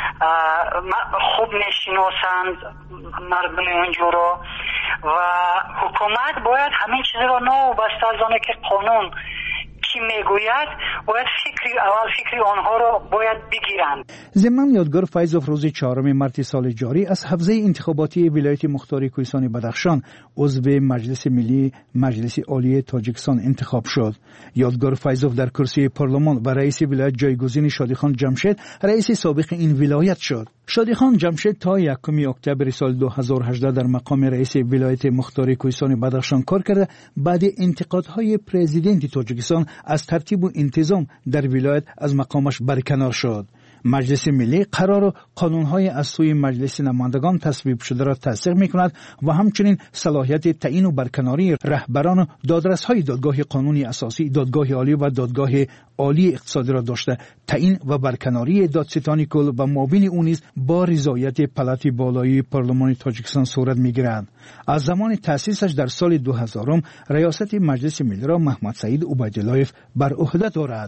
خوب میشناسند مردم اونجا رو و حکومت باید همین چیز رو نوبسته از آنه که قانون کی میگوید باید فکری اول فکری آنها رو باید بگیرند. ضمن یادگار فیضوف روز چهارم مارس سال جاری از حوزه انتخاباتی ولایت مختار کوهستان بدخشان عضو مجلس ملی مجلس عالی تاجیکستان انتخاب شد. یادگار فیضوف در کرسی پارلمان و رئیس ولایت جایگزین شادیخان جمشید رئیس سابق این ولایت شد. شادیخان جمشید تا یکم اکتبر سال دو هزار و هجده در مقام رئیس ولایت مختار کوهستان بدخشان کار کرده. بعد انتقادهای پرزیدنت تاجیکستان از ترتیب و انتظام در ولایت از مقامش برکنار شد. مجلس ملی قرار قانونهای از سوی مجلس نمایندگان تصویب شده را تصدیق می‌کند و همچنین صلاحیت تعیین و برکناری رهبران دادرس‌های دادگاه قانونی اساسی، دادگاه عالی و دادگاه عالی اقتصادی را داشته. تعیین و برکناری دادستانی کل و معاون او نیز با رضایت پلات بالایی پارلمان تاجیکستان صورت می‌گیرد. از زمان تأسیسش در سال دو هزار ریاست مجلس ملی را محمد سعید عبیداللهیف بر عهده دارد.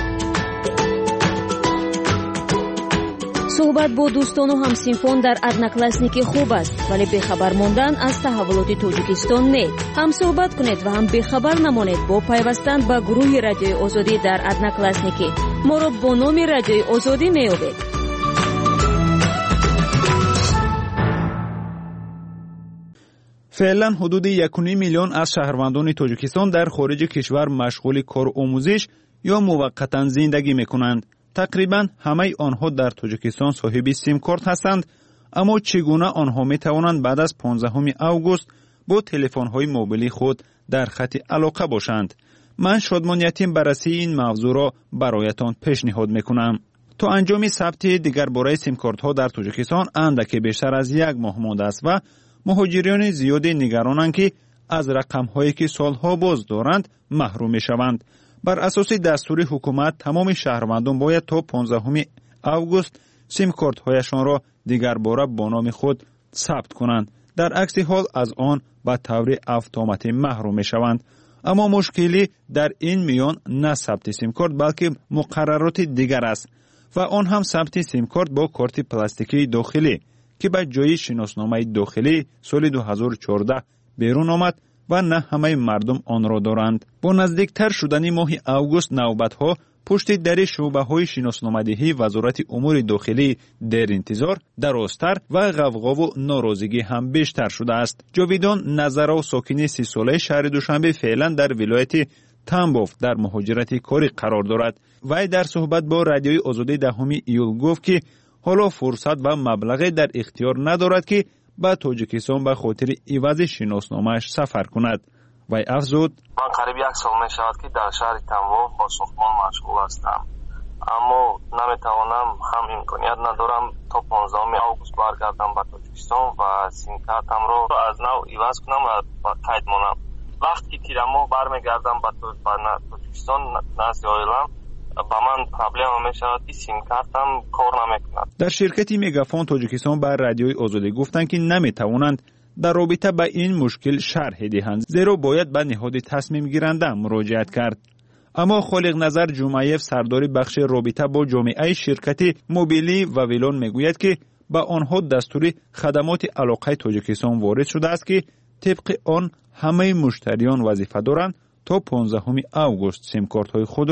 صحبت با دوستان و همسینفان در ادناکلاسنیکی خوب است، ولی بخبر ماندن از تحولات تاجیکستان نه. هم صحبت کنید و هم بخبر نمانید با پیوستن به گروه رادیوی آزادی در ادناکلاسنیکی. ما را با نام رادیوی آزادی میابید. فعلا حدود یک و نیم میلیون از شهروندان تاجیکستان در خارج کشور مشغول کار آموزش یا موقتا زندگی میکنند. تقریبا همه آنها در تاجیکستان صاحب سیم کارت هستند، اما چگونه آنها می توانند بعد از پانزدهم اوگوست با تلفن‌های موبیلی خود در خط علاقه باشند؟ من شادمان یتیم بررسی این موضوع را برایتان پیشنهاد میکنم. تا انجام ثبت دیگر برای سیم کارت ها در تاجیکستان اندکی بیشتر از یک ماه مانده است و مهاجران زیادی نگرانند که از رقم هایی که سالها باز دارند محروم می شوند. بر اساس دستور حکومت تمام شهروندان باید تا پانزدهم اوگوست سیم کارت هایشان را دیگر باره با نام خود ثبت کنند. در عکس حال از آن به طور اتوماتیک محروم می شوند. اما مشکلی در این میان نه ثبت سیم کارت بلکه مقررات دیگر است و آن هم ثبت سیم کارت با کارت پلاستیکی داخلی که به جای شناسنامه داخلی سال دو هزار و چهارده بیرون آمد و نه همه مردم آن را دارند. با نزدیکتر شدن ماه اوگوست نوبت‌ها پشت در شعبه‌های شناسنامه‌دهی وزارت امور داخلی در انتظار درازتر و غوغا و ناراضگی هم بیشتر شده است. جاویدان نظرا ساکن سی ساله شهر دوشنبه فعلا در ولایت تنبوف در مهاجرت کاری قرار دارد. وی در صحبت با رادیوی آزادی دهم ایول گفت که حالا فرصت و مبلغی در اختیار ندارد که به تاجیکستان به خاطر عوض شناسنامه‌اش سفر کند. وی افزود: من قریب یک سال می شود که در شهر تنبوف با ساختمان مشغول هستم، اما نمیتوانم، هم امکانیت ندارم تا پانزدهم اوگوست برگردم به تاجیکستان و سیم کارتم را از نو عوض کنم و قید مانم. وقتی که تیر ماه برمیگردم به تاجیکستان نزد عائله‌ام با من پرابلم می شود که سیم کارتم کار نمیکند. در شرکت میگافون تاجیکستان بر رادیوی آزادی گفتند که نمیتوانند در رابطه با این مشکل شرح دهند، زیرا باید به نهاد تصمیم گیرنده مراجعت کرد. اما خالق نظر جمعیف سردار بخش رابطه با جامعه شرکت موبیلی و ویلون میگوید که با آنها دستور خدمات علاقه تاجیکستان وارد شده است که طبق آن همه مشتریان وظیفه دارند تا پانزدهم اوگوست سیم کارت های خود را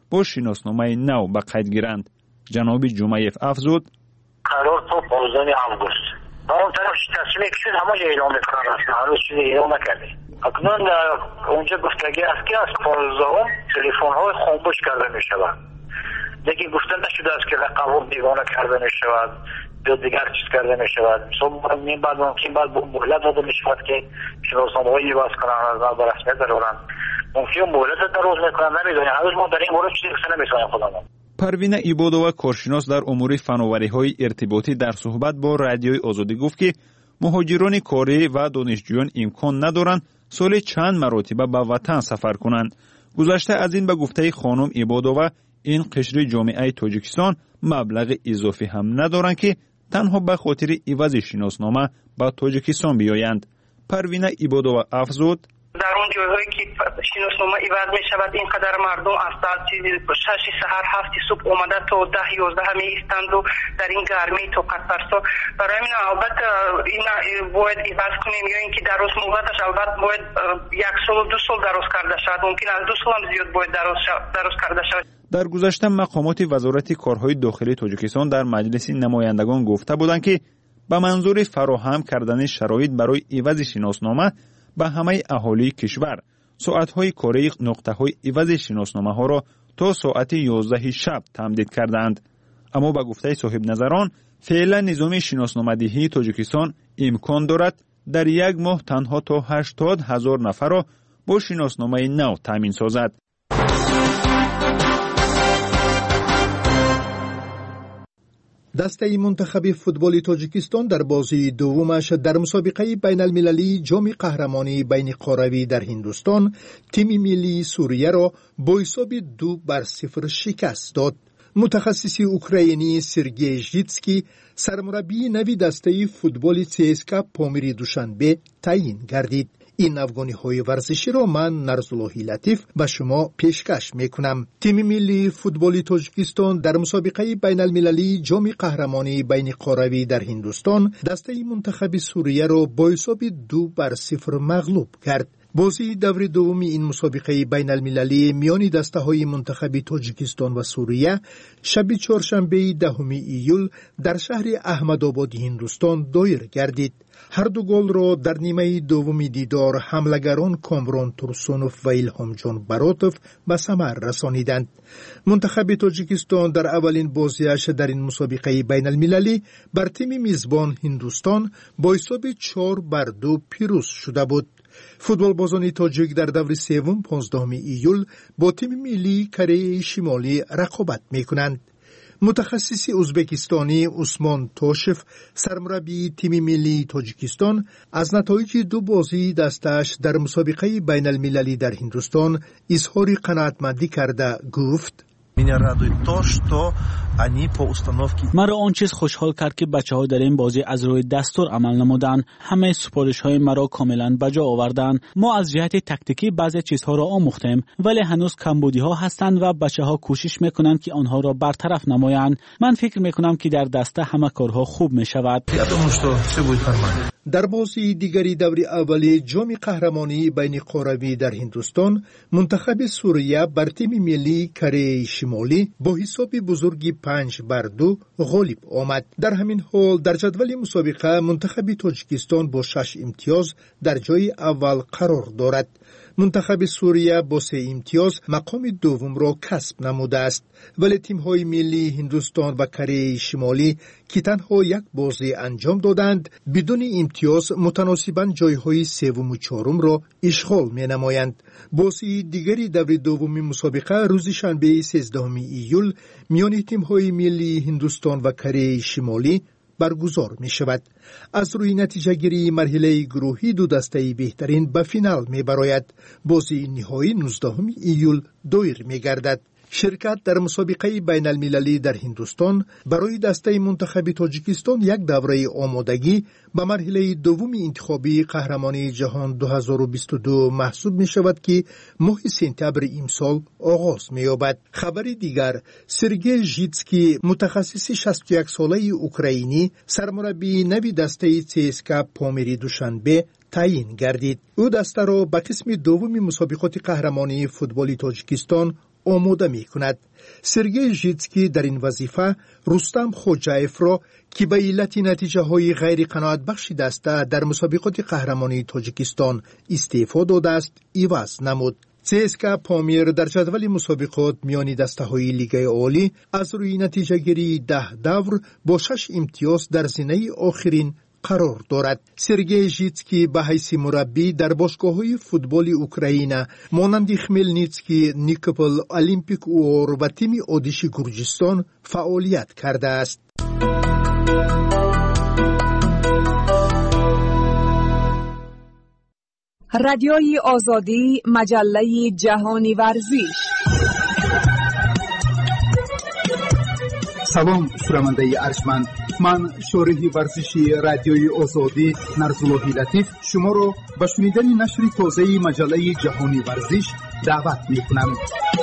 با شناسنامه نو به قید گیرند. جناب جمعیف افزود: قرار تا پانزده آگوست. با اون طرف تصمیم کشید همه اعلام میکنن، هنوز چیزی اعلام نکرده. اکنون اونجا گفتگی است که از پانزدهم تلفن های خاموش کرده می شود. دیگه گفته نشده است که رقم دیوانه کرده می شود یا دیگر چیز کرده می شود. مثلا این بعد ممکن بعد مهلت داده می شود که شناسنامه هایی باز کنن از بعد رسمیت دارن. ممکن مهلت دراز میکنن، نمیدونیم. هنوز ما در این مورد چیزی نمی‌فهمیم خودمون. پروین ایبادووا کارشناس در امور فناوری‌های ارتباطی در صحبت با رادیوی آزادی گفت که مهاجران کاری و دانشجویان امکان ندارند سال چند مرتبه به وطن سفر کنند. گذشته از این به گفته خانم ایبادووا این قشر جامعه تاجیکستان مبلغ اضافی هم ندارند که تنها به خاطر عوض شناسنامه به تاجیکستان بیایند. پروین ایبادووا افزود: در اون جایهایی که شناسنامه عوض می شود اینقدر مردم از ساعت شش سحر هفت صبح اومده تا ده یازده می ایستند و در این گرمی طاقت فرسا. برای این البته این باید عوض کنیم یا اینکه در روز مهلتش البته باید یک سال و دو سال دراز کرده شود. ممکن از دو سال هم زیاد باید دراز دراز کرده شود. در گذشته مقامات وزارت کارهای داخلی تاجیکستان در مجلس نمایندگان گفته بودند که به منظور فراهم کردن شرایط برای عوض شناسنامه به همه اهالی کشور ساعت‌های کاری نقطه‌های عوض شناسنامه ها را تا ساعت یازده شب تمدید کردند. اما به گفته صاحب نظران فعلا نظام شناسنامه دهی تاجیکستان امکان دارد در یک ماه تنها تا هشتاد هزار نفر را با شناسنامه نو تامین سازد. دسته منتخب فوتبال تاجیکستان در بازی دومش در مسابقه بین المللی جام قهرمانی بین قاروی در هندوستان تیم ملی سوریه را با حساب دو بر صفر شکست داد. متخصص اوکراینی سرگئی ژیتسکی سرمربی نوی دسته فوتبال سی اس کا پامیری دوشنبه تعیین گردید. این افغانی های ورزشی را من نرزاللهی لطیف به شما پیشکش می کنم. تیم ملی فوتبال تاجیکستان در مسابقه بین المللی جام قهرمانی بین قاروی در هندوستان دسته منتخب سوریه را با حساب دو بر صفر مغلوب کرد. بازی دور دوم این مسابقه بین المللی میان دسته های منتخب تاجیکستان و سوریه شب چهارشنبه دهم ایول در شهر احمدآباد هندوستان دایر گردید. هر دو گل را در نیمه دوم دیدار حملگران کامران تورسونوف و ایلهام جان براتوف به ثمر رسانیدند. منتخب تاجیکستان در اولین بازیش در این مسابقه بین المللی بر تیم میزبان هندوستان با حساب چهار بر دو پیروز شده بود. فوتبال بازان تاجیک در دور سوم پانزدهم ایول با تیم ملی کره شمالی رقابت می‌کنند. متخصص ازبکستانی عثمان توشف سرمربی تیم ملی تاجیکستان از نتایج دو بازی دستش در مسابقه بین المللی در هندوستان اظهار قناعتمندی کرده گفت: مرا آن چیز خوشحال کرد که بچه ها در این بازی از روی دستور عمل نمودند. همه سپارش های مرا کاملا بجا آوردند. ما از جهت تکتیکی بعضی چیزها را آموختیم ولی هنوز کمبودی ها هستند و بچه ها کوشش میکنند که آنها را برطرف نمایند. من فکر میکنم که در دسته همه کارها خوب می شود. در بازی دیگری دور اولی جام قهرمانی بین قاروی در هندوستان منتخب سوریه بر تیم ملی کره شمالی با حساب بزرگی پنج بر دو غالب آمد. در همین حال در جدول مسابقه منتخب تاجیکستان با شش امتیاز در جای اول قرار دارد. منتخب سوریه با سه امتیاز مقام دوم را کسب نموده است، ولی تیم‌های ملی هندوستان و کره شمالی که تنها یک بازی انجام دادند بدون امتیاز متناسباً جایهای سوم و چهارم را اشغال می‌نمایند. بازی دیگری دور دوم مسابقه روز شنبه سیزدهم ایول میان تیم‌های ملی هندوستان و کره شمالی برگزار می شود. از روی نتیجه گیری مرحله گروهی دو دسته بهترین به فینال می براید. بازی نهایی نوزدهم ایول دایر می گردد. شرکت در مسابقه بین المللی در هندوستان برای دسته منتخب تاجیکستان یک دوره آمادگی به مرحله دوم انتخابی قهرمانی جهان دو هزار و بیست و دو محسوب می شود که ماه سپتامبر امسال آغاز می یابد. خبر دیگر، سرگئی ژیتسکی متخصص شصت و یک ساله اوکراینی سرمربی نوی دسته سی اس کا پامیری دوشنبه تعیین گردید. او دسته را به قسم دوم مسابقات قهرمانی فوتبال تاجیکستان آماده می کند. سرگئی ژیتسکی در این وظیفه رستم خوجایف را که به علت نتیجه های غیر قناعت بخش دسته در مسابقات قهرمانی تاجیکستان استعفا داده است عوض نمود. سیسکا پامیر در جدول مسابقات میانی دسته های لیگ عالی از روی نتیجه گیری ده دور با شش امتیاز در زینه آخرین قرار دارد. سرگئی ژیتسکی به حیث مربی در باشگاه‌های فوتبال اوکراین مانند خملنیتسکی، نیکوپل، المپیک اور و تیم آدیش گرجستان فعالیت کرده است. رادیوی آزادی، مجله جهانی ورزش. سلام شنونده ارجمند، من شارح ورزشی رادیوی آزادی نرزالله لطیف شما را به شنیدن نشر تازه مجله جهانی ورزش دعوت می‌کنم.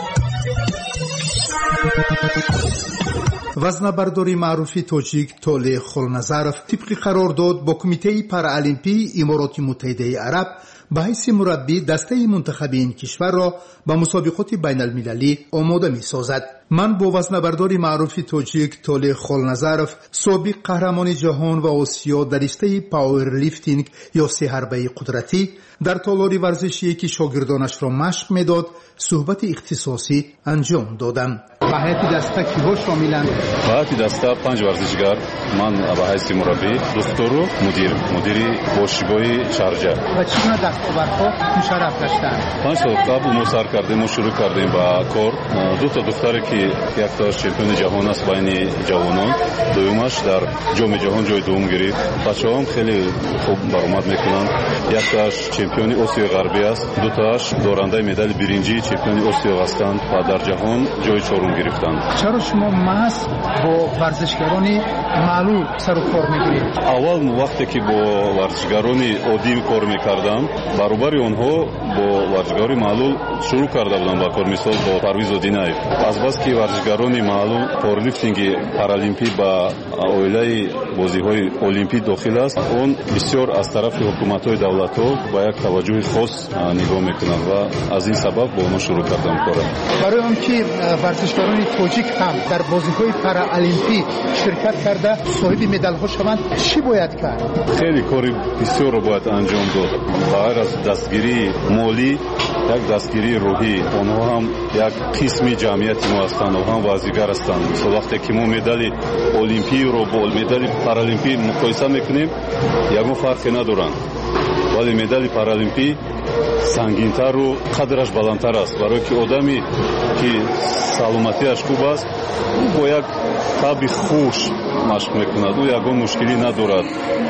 وزنه‌بردار معروف تاجیک طالع خلنظرف طبق قرارداد با کمیته پارالمپی امارات متحده عرب به حیث مربی دسته منتخب این کشور را به مسابقات بین المللی آماده می سازد. من با وزنه‌بردار معروف تاجیک طالع خلنظرف سابق قهرمان جهان و آسیا در رشته پاور لیفتینگ یا سه حربه قدرتی در تالار ورزشی که شاگردانش را مشق میداد صحبت اختصاصی انجام دادم. به هیئت دسته کیها شاملند؟ به هیئت دسته پنج ورزشگر، من به حیث مربی، دکتر و مدیر مدیری باشگاه شارجه. و چگونه دستاوردها مشرف داشتند؟ پنج سال قبل ما سر کردیم و شروع کردیم با کار. دو تا دختری که یک تاش چمپیون جهان است بین جوانان، دومش در جام جهان جای دوم گرفت. بچه‌ها هم خیلی خوب برآمد میکنند. یک تاش چمپیون آسیا غربی است، دو تاش دارنده مدال برنجی چمپیون آسیا هستند و در جهان جای چهارم گرفتند. چرا شما محض با ورزشگران معلول سر و کار میگیرید؟ اول وقتی که با ورزشگران عادی کار میکردم برابر آنها با ورزشگران معلول شروع کرده بودم با کار، مثال با پرویز دیناев. از بس که ورزشگران معلول پاورلیفتینگ پارالمپی با اویلای بازی‌های المپی داخل است، اون بسیار از طرف حکومت‌های دولت‌ها با یک توجه خاص نگاه میکنند و از این سبب با اونها شروع کردم کار. برای آنکه ورزشکاران تاجیک هم در بازی‌های پارالمپی شرکت کرده صاحب مدال‌ها شوند چی باید کرد؟ خیلی کاری بسیار رو باید انجام داد. غیر از دستگیری مالی، یک دستگیری روحی، آنها هم یک قسمی جمعیت ما هستند و هم بازیگر هستند. مثلا وقتی که ما مدال المپی رو با مدال پارالمپی مقایسه میکنیم یگان فرقی ندارند، ولی مدال پارالمپی سنگین‌تر و قدرش بلندتر است، برای که آدمی که سلامتیش خوب است او با یک طبع خوش مشق میکند، او یگان مشکلی ندارد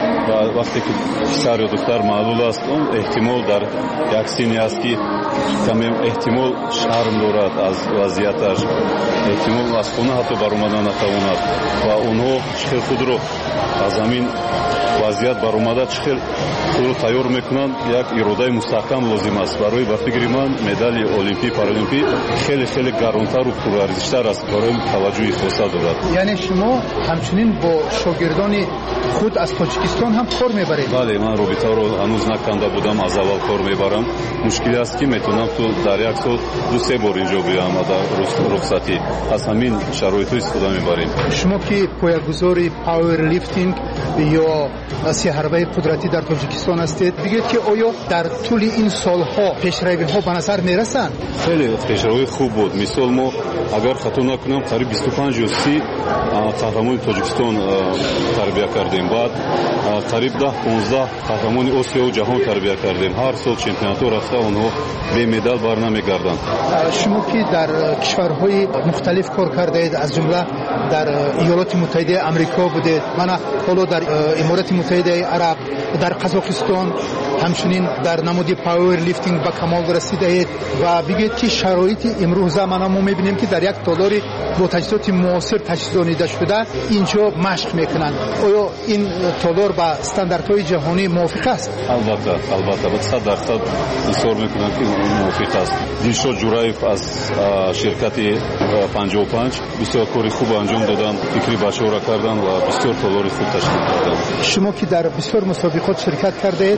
و وقتی که پسر یا دختر معلول است اون احتمال در یک سنی است که کمی احتمال شرم دارد از وضعیتش، احتمال از خانه حتی برآمدن نتواند و اونها چخیل خود رو از همین وضعیت برآمده چخیل خود رو تیار میکنند. یک اراده مستحکم لازم است. برای بختگیری من مدال المپی پارالمپی خیلی خیلی گرانتر و پرارزشتر است، برای توجه خاصه دارد. یعنی شما همچنین با شاگردان خود از تاجیکستان هم کار میبرید؟ بله، من رابطه رو هنوز نکنده بودم، از اول کار میبرم. مشکلی است که میتونم تو در یک سال دو سه بار اینجا بیام و در رخصتی از همین شرایط استفاده میبریم. شما که پایه‌گذار پاور لیفتینگ یا سه حربه قدرتی در تاجیکستان هستید، بگید که آیا در طول این سالها پیشروی‌ها به نظر میرسند؟ خیلی پیشروی خوب بود. مثال ما اگر خطا نکنم قریب بیست و پنج یا سی قهرمان تاجیکستان تربیت کردیم، بعد قریب ده پانزده قهرمان آسیا و جهان تربیت کردیم. هر سال چمپیونات رفته اونها به مدال برنمیگردند. شما که در کشورهای مختلف کار کردید، از جمله در ایالات متحده آمریکا بودید، من حالا در امارات متحده عرب، در قزاقستان، همچنین در نماد پاور لیفتینگ به کمال رسیدید و بگید که شرایط امروز ما میبینیم که در یک تالار با تجهیزات معاصر تجهیزانیده شده اینجا مشق میکنند. آیا این تالار با استانداردهای جهانی موافق است؟ البته البته به صد درصد اصرار میکنم که موافق است. دلشاد جورایف از شرکت پنجاه و پنج بسیار کاری خوب انجام دادن، فکری بچه‌ها را کردن و بسیار تالار خوب تشکیل دادن. شما که در بسیار مسابقات شرکت کردید و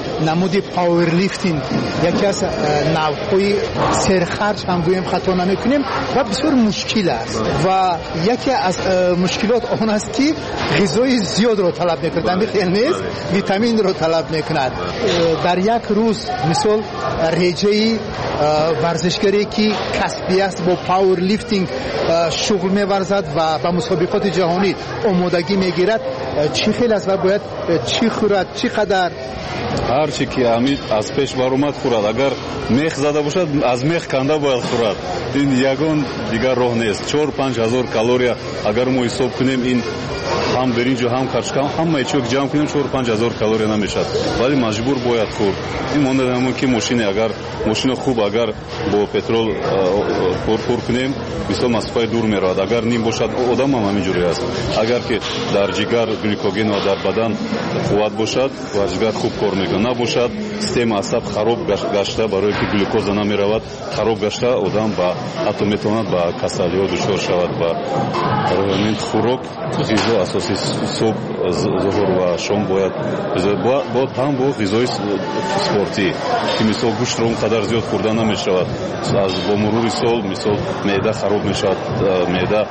نمود پاور لیفتینگ یکی از نوع‌های سرخرج هم گویم خطا نمیکنیم و بسیار مشکل است و یکی از مشکلات آن است که غذای زیاد رو طلب میکند. همین خیلی نیست، ویتامین رو طلب میکند. در یک روز مثال رژه ورزشگری که کسبی است با پاور لیفتینگ شغل می‌ورزد و به مسابقات جهانی آمادگی میگیرد، چی خیلی است و باید چی خورد، چی قدر؟ هر چی که امید از پیش بر اومد خورد. اگر میخ زده باشد از میخ کنده باید خورد. این یگان دیگر راه نیست. چهار پنج هزار کالری اگر ما حساب کنیم این هم برنج و هم کارچکان همه چیز جمع کنیم چهار پنج هزار کالری نمیشد، ولی مجبور باید خورد. این مانند همون که ماشین اگر ماشین خوب اگر با پترول پر پر کنیم مثلا مسافت دور میرود، اگر نیم باشد آدم هم همینجوری است. اگر که در جگر گلیکوژن و در بدن قوت باشد ورزشگر خوب کار میکنه، نباشد سیستم عصب خراب گشته برای که گلوکوز نمیرود، خراب گشته آدم با حتی میتواند با کسلی دچار شود. با همین خوراک غذا اساسی صبح ظهر و شام باید باید هم با غذای سپورتی که مثلا گوشت رو اونقدر زیاد خوردن نمیشود. از با مرور سال مثلا معده خراب میشود، معده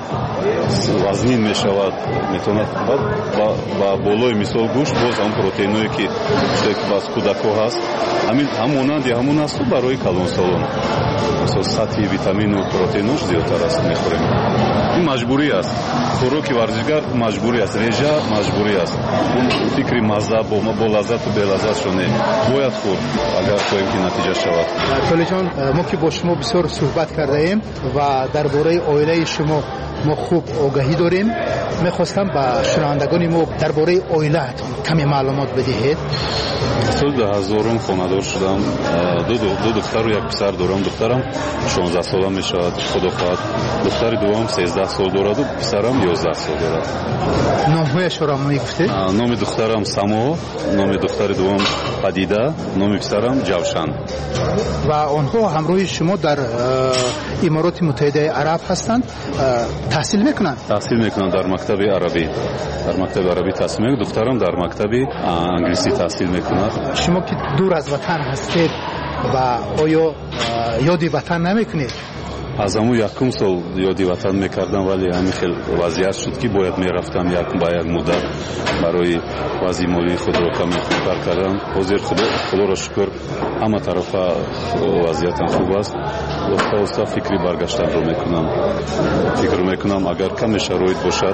وزنین میشود، میتواند با با بالای مثال گوشت باز هم پروتئینایی که باز کودک‌ها هست همین همونند همون است برای کلان سالم مثلا سطح ویتامین و پروتئینش زیادتر است میخوریم. این مجبوری است. خوراک ورزشگر مجبوری است، رژه مجبوری است. اون فکری مزه با با لذت و بی لذت شونه باید خورد اگر خواهیم که نتیجه شود. تولی جان، ما که با شما بسیار صحبت کرده ایم و درباره عائله شما ما خوب آگاهی داریم. میخواستم با شنوندگان ما درباره عائله‌تان کمی معلومات بدهید. سال دو هزارم خانه‌دار شدم. دو دو دختر و یک پسر دارم. دخترم شانزده ساله میشود خدا خواهد. دختر دوم سیزده سال دارد و پسرم یازده سال دارد. نام‌هایش را میگفتید؟ نام دخترم سما، نام دختر دوم پدیده، نام پسرم جوشن. و آنها همراه شما در امارات متحده عرب هستند، تحصیل میکنند؟ تحصیل میکنند در مکتب عربی. در مکتب عربی تحصیل میکنند. دخترم در مکتب انگلیسی تحصیل میکند. شما که دور از وطن هستید و آیا یادی وطن نمیکنید؟ از همون یکم سال یادی وطن میکردم، ولی همین خیلی وضعیت شد که باید میرفتم یک با یک مدت برای وضعی مالی خود را کمی خوبتر کردم. حاضر خدا خدا را شکر همه طرف وضعیتم خوب است. وقتا وقتا فکری برگشتن رو میکنم. فکر میکنم اگر کم شرایط باشد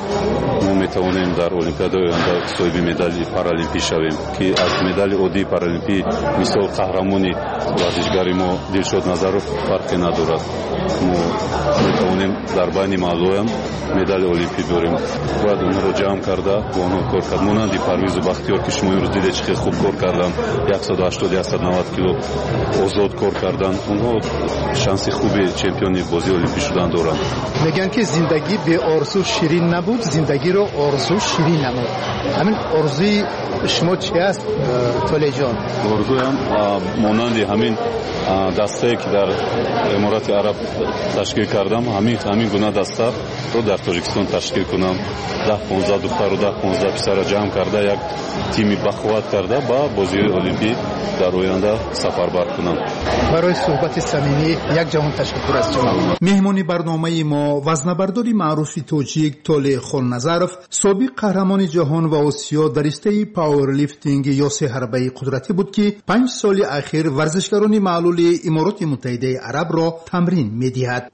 ما میتوانیم در المپیاد آینده صاحب مدال پارالیمپی شویم که از مدال عادی پارالیمپی مثال قهرمانی ورزشگری ما دلشاد نظرов فرقی ندارد. ما میتوانیم در بین مردم مدال المپی بریم. باید اونها رو جمع کرده و اونها کار کرد. مانند پرویز و بختیار که شما امروز دیدید چقدر خوب کار کردن، صد و هشتاد صد و نود کیلو آزاد کار کردن. اونها شانس خوبی چمپیون بازی المپی شدن دارن. میگن که زندگی به آرزو شیرین نبود، زندگی رو آرزو شیرین نمود. همین آرزوی شما چی است تولی جان؟ آرزویم مانند همین دسته که در امارات عرب تشکیل کردم، همین همین گونه دسته رو در تاجیکستان تشکیل کنم. ده پانزده دختر و ده پانزده پسر جمع کرده یک تیمی بخواد کرده با بازی المپی در آینده سفربر کنم. برای صحبت صمیمی یک جهان تشکر از شما. مهمانی برنامه ما وزنه‌بردار معروف تاجیک تولی خلنظرov سابق قهرمان جهان و آسیا در رشته پاور لیفتینگ یاسه حربه قدرتی بود که پنج سال اخیر ورزشکاران معلول امارات متحده عرب را تمرین می‌دهد.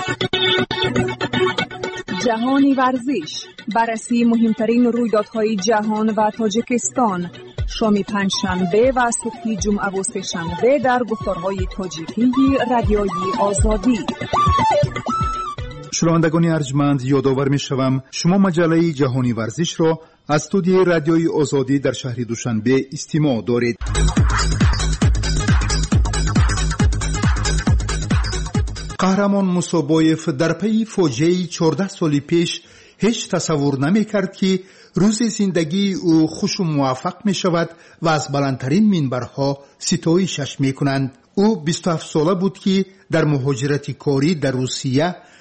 جهانی ورزش، بررسی مهمترین رویدادهای جهان و تاجیکستان، شام پنجشنبه و صبح جمعه و سه‌شنبه در گفتارهای تاجیکی رادیوی آزادی. شنوندگان ارجمند، یادآور می‌شوم شما مجله جهانی ورزش را از استودیوی رادیوی آزادی در شهر دوشنبه استماع دارید. قهرمان موسابایف در پی فاجعه چهارده سال پیش هیچ تصور نمی کرد که روز زندگی او خوش و موفق می شود و از بلندترین منبرها ستایشش می کنند. او بیست و هفت ساله بود که در مهاجرت کاری در روسیه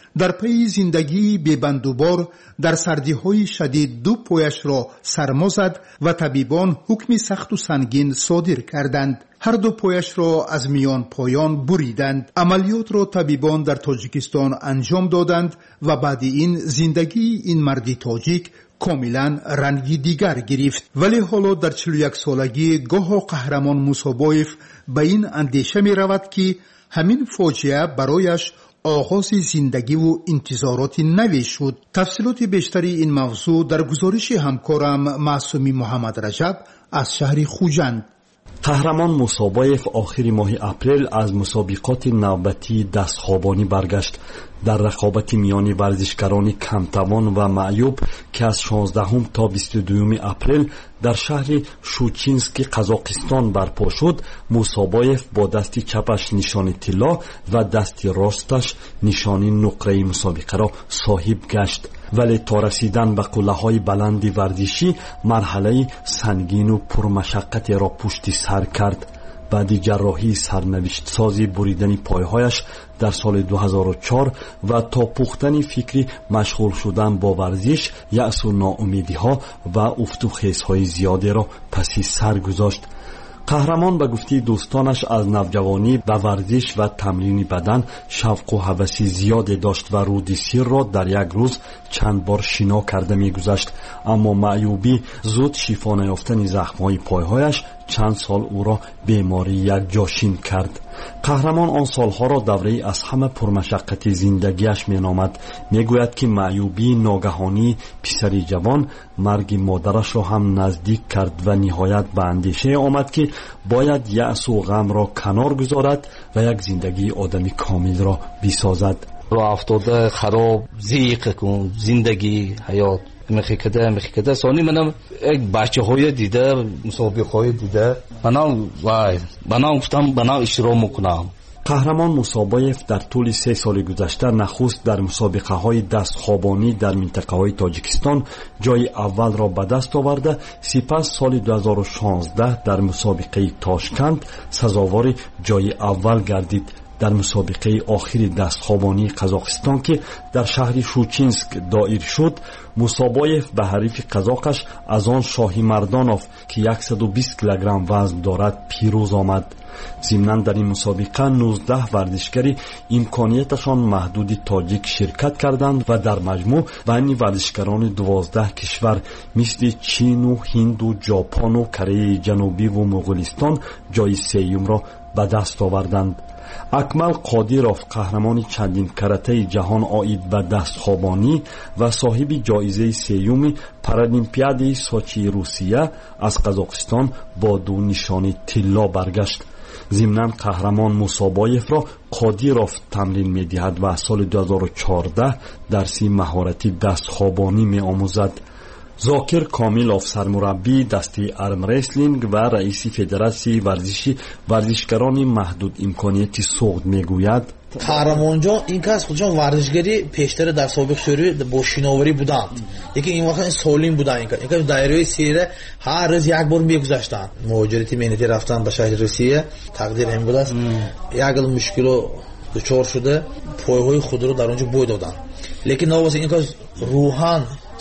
در پی زندگی بی‌بندوبار در سردی‌های شدید دو پایش را سرما زد و طبیبان حکم سخت و سنگین صادر کردند. هر دو پایش را از میان پایان بریدند. عملیات را طبیبان در تاجیکستان انجام دادند و بعد این زندگی این مردی تاجیک کاملا رنگی دیگر گرفت. ولی حالا در چهل و یک سالگی گاه قهرمان موسیبایف به این اندیشه می رود که همین فاجعه برایش آغاز زندگی و انتظارات نوی شد. تفصیلات بیشتری این موضوع در گزارش همکارم معصومی محمد رجب از شهر خوجند. قهرمان موسیبایف آخر ماه اپریل از مسابقات نوبتی دستخوابانی برگشت. در رقابت میان ورزشکاران کمتوان و معیوب که از شانزدهم تا بیست و دوم اپریل در شهر شوچینسک قزاقستان برپا شد، موسیبایف با دست چپش نشان طلا و دست راستش نشان نقره مسابقه را صاحب گشت. ولی تا رسیدن به قله‌های بلند ورزشی مرحله سنگین و پرمشقت را پشت سر کرد. بعد جراحی سرنوشت سازی بریدن پایهایش در سال دو هزار و چهار و تا پختن فکری مشغول شدن با ورزش، یأس و ناامیدی ها و افت و خیزهای زیاده را پس سر گذاشت. قهرمان به گفته دوستانش از نوجوانی به ورزش و تمرین بدن شوق و هوس زیادی داشت و رود سیر را در یک روز چند بار شنا کرده می‌گذشت، اما معیوبی زود شفا نیافتن زخم‌های پایهایش چند سال او را بیماری یک جاشین کرد. قهرمان آن سالها را دوره از همه پرمشقت زندگیش می‌نامد. میگوید که معیوبی ناگهانی پسری جوان مرگ مادرش را هم نزدیک کرد و نهایت به اندیشه آمد که باید یأس و غم را کنار گذارد و یک زندگی آدمی کامل را بسازد. راه افتاده خراب زیق کن زندگی حیات میخکده میخکده سانی منم یک بچه های دیده مسابقه های دیده بنا وای بنا گفتم بنا اشتراک میکنم. قهرمان موسیبایف در طول سه سال گذشته نخست در مسابقه های دستخوابانی در منطقه های تاجیکستان جای اول را به دست آورده، سپس سال دو هزار و شانزده در مسابقه تاشکند سزاوار جای اول گردید. در مسابقه آخر دستخوابانی قزاقستان که در شهر شوچینسک دایر شد، موسیبایف به حریف قزاقش از آن شاهی مردانوف که صد و بیست کیلوگرم وزن دارد پیروز آمد. ضمناً در این مسابقه نوزده ورزشکاری امکانیتشان محدود تاجیک شرکت کردند و در مجموع بین ورزشکاران دوازده کشور مثل چین و هند و ژاپن و کره جنوبی و مغولستان جای سوم را به دست آوردند. اکمل قادیروف قهرمان چندین کرته جهان آید به دستخوابانی و صاحب جایزه سوم پارالیمپیاد سوچی روسیه از قزاقستان با دو نشان طلا برگشت. ضمناً قهرمان موسیبایف را قادیروف تمرین می‌دهد و سال دو هزار و چهارده درس مهارتی دستخوابانی می‌آموزد. زاکر کامیلوف سرمربی دسته ارم ریسلینگ و رئیس فدراسیون ورزشی ورزشکاران محدود امکانیتی سوخت میگوید قهرمانجا این کس خودشان ورزشگری پیشتر در سابق شوری با شناوری بودند. یکی این وقت سالم بودن، این که این دایره سیره هر روز یک بار میگذاشتن. مهاجرتی مهنتی رفتن به شهر روسیه تقدیر هم بود است. یک مشکل دچار شده پایه‌های خود رو در اونجا بوی دادن. لیکن نواسه این کس روحان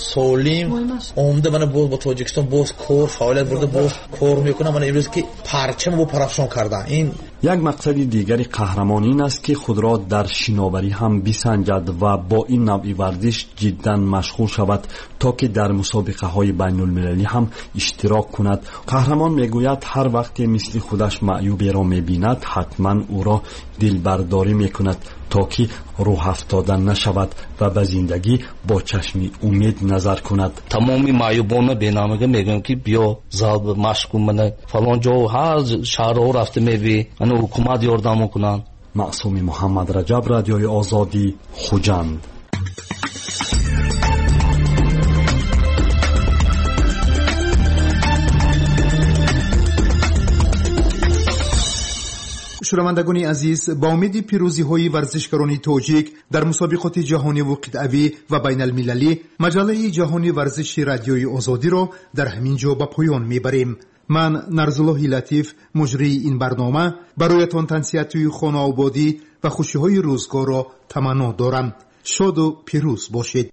سالم اومده من باز با تاجیکستان باز کار فعالیت برده باز کار میکنه. من امروز که پرچم با پرافشان کردن. این یک مقصد دیگری قهرمان این است که خود را در شناوری هم بسنجد و با این نوع ورزش جدا مشغول شود تا که در مسابقه های بین المللی هم اشتراک کند. قهرمان میگوید هر وقت مثل خودش معیوبی را میبیند حتما او را دلبرداری میکند تا که روح افتاده نشود و به زندگی با چشم امید نظر کند. تمامی معیوبان بینامه میگم که بیا زاد مشغول منه فلان جا هر شهر رفته میبی انا حکومت یاردم میکنن. معصوم محمد رجب، رادیوی آزادی، خوجند. شنوندگان عزیز، با امید پیروزی های ورزشکاران تاجیک در مسابقات جهانی و قطعی و بین المللی، مجله جهانی ورزشی رادیوی آزادی را در همین جا به پایان میبریم. من نرزالله لطیف مجری این برنامه برایتان تنصیحات خانه آبادی و خوشی های روزگار را تمنا دارم. شاد و پیروز باشید.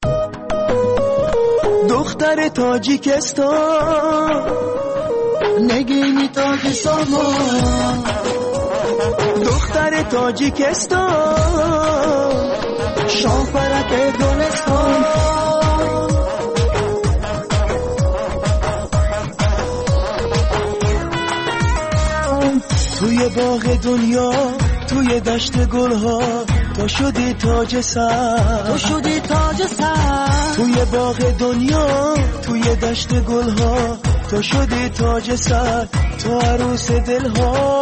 دختر تاجیکستان نگینی تاج سامان، دختر تاجیکستان شاپرک گلستان، توی باغ دنیا توی دشت گلها تو شدی تاج سر، تو شدی تاج سر، توی باغ دنیا توی دشت گلها تو شدی تاج سر، تو عروس دلها،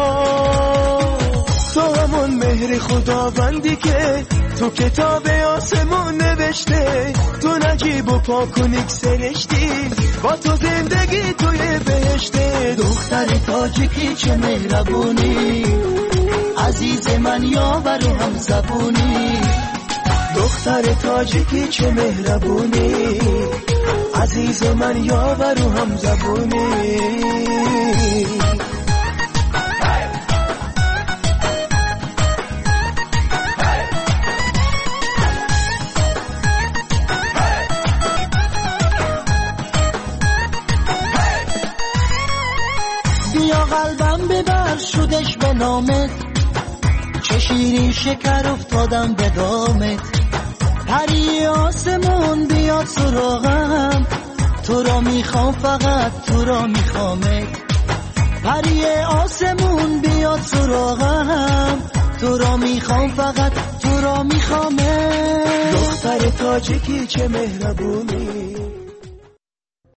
تو همون مهر خداوندی که تو کتاب آسمون نوشته، تو نجیب و پاکونیک سرشتی با تو زندگی توی بهشته. دختر تاجیکی چه مهربونی، عزیز من یاور و هم زبونی، دختر تاجیکی چه مهربونی، عزیز من یاور و هم زبونی. بیا قلبم ببر شدش به نامت، چه شیرین شکر افتادم به دامت، پری آسمون بیاد سراغم، تو را میخوام فقط تو را میخوامت، پری آسمون بیاد سراغم، تو را میخوام فقط تو را میخوامت. دختر تاجیکی چه مهربونی.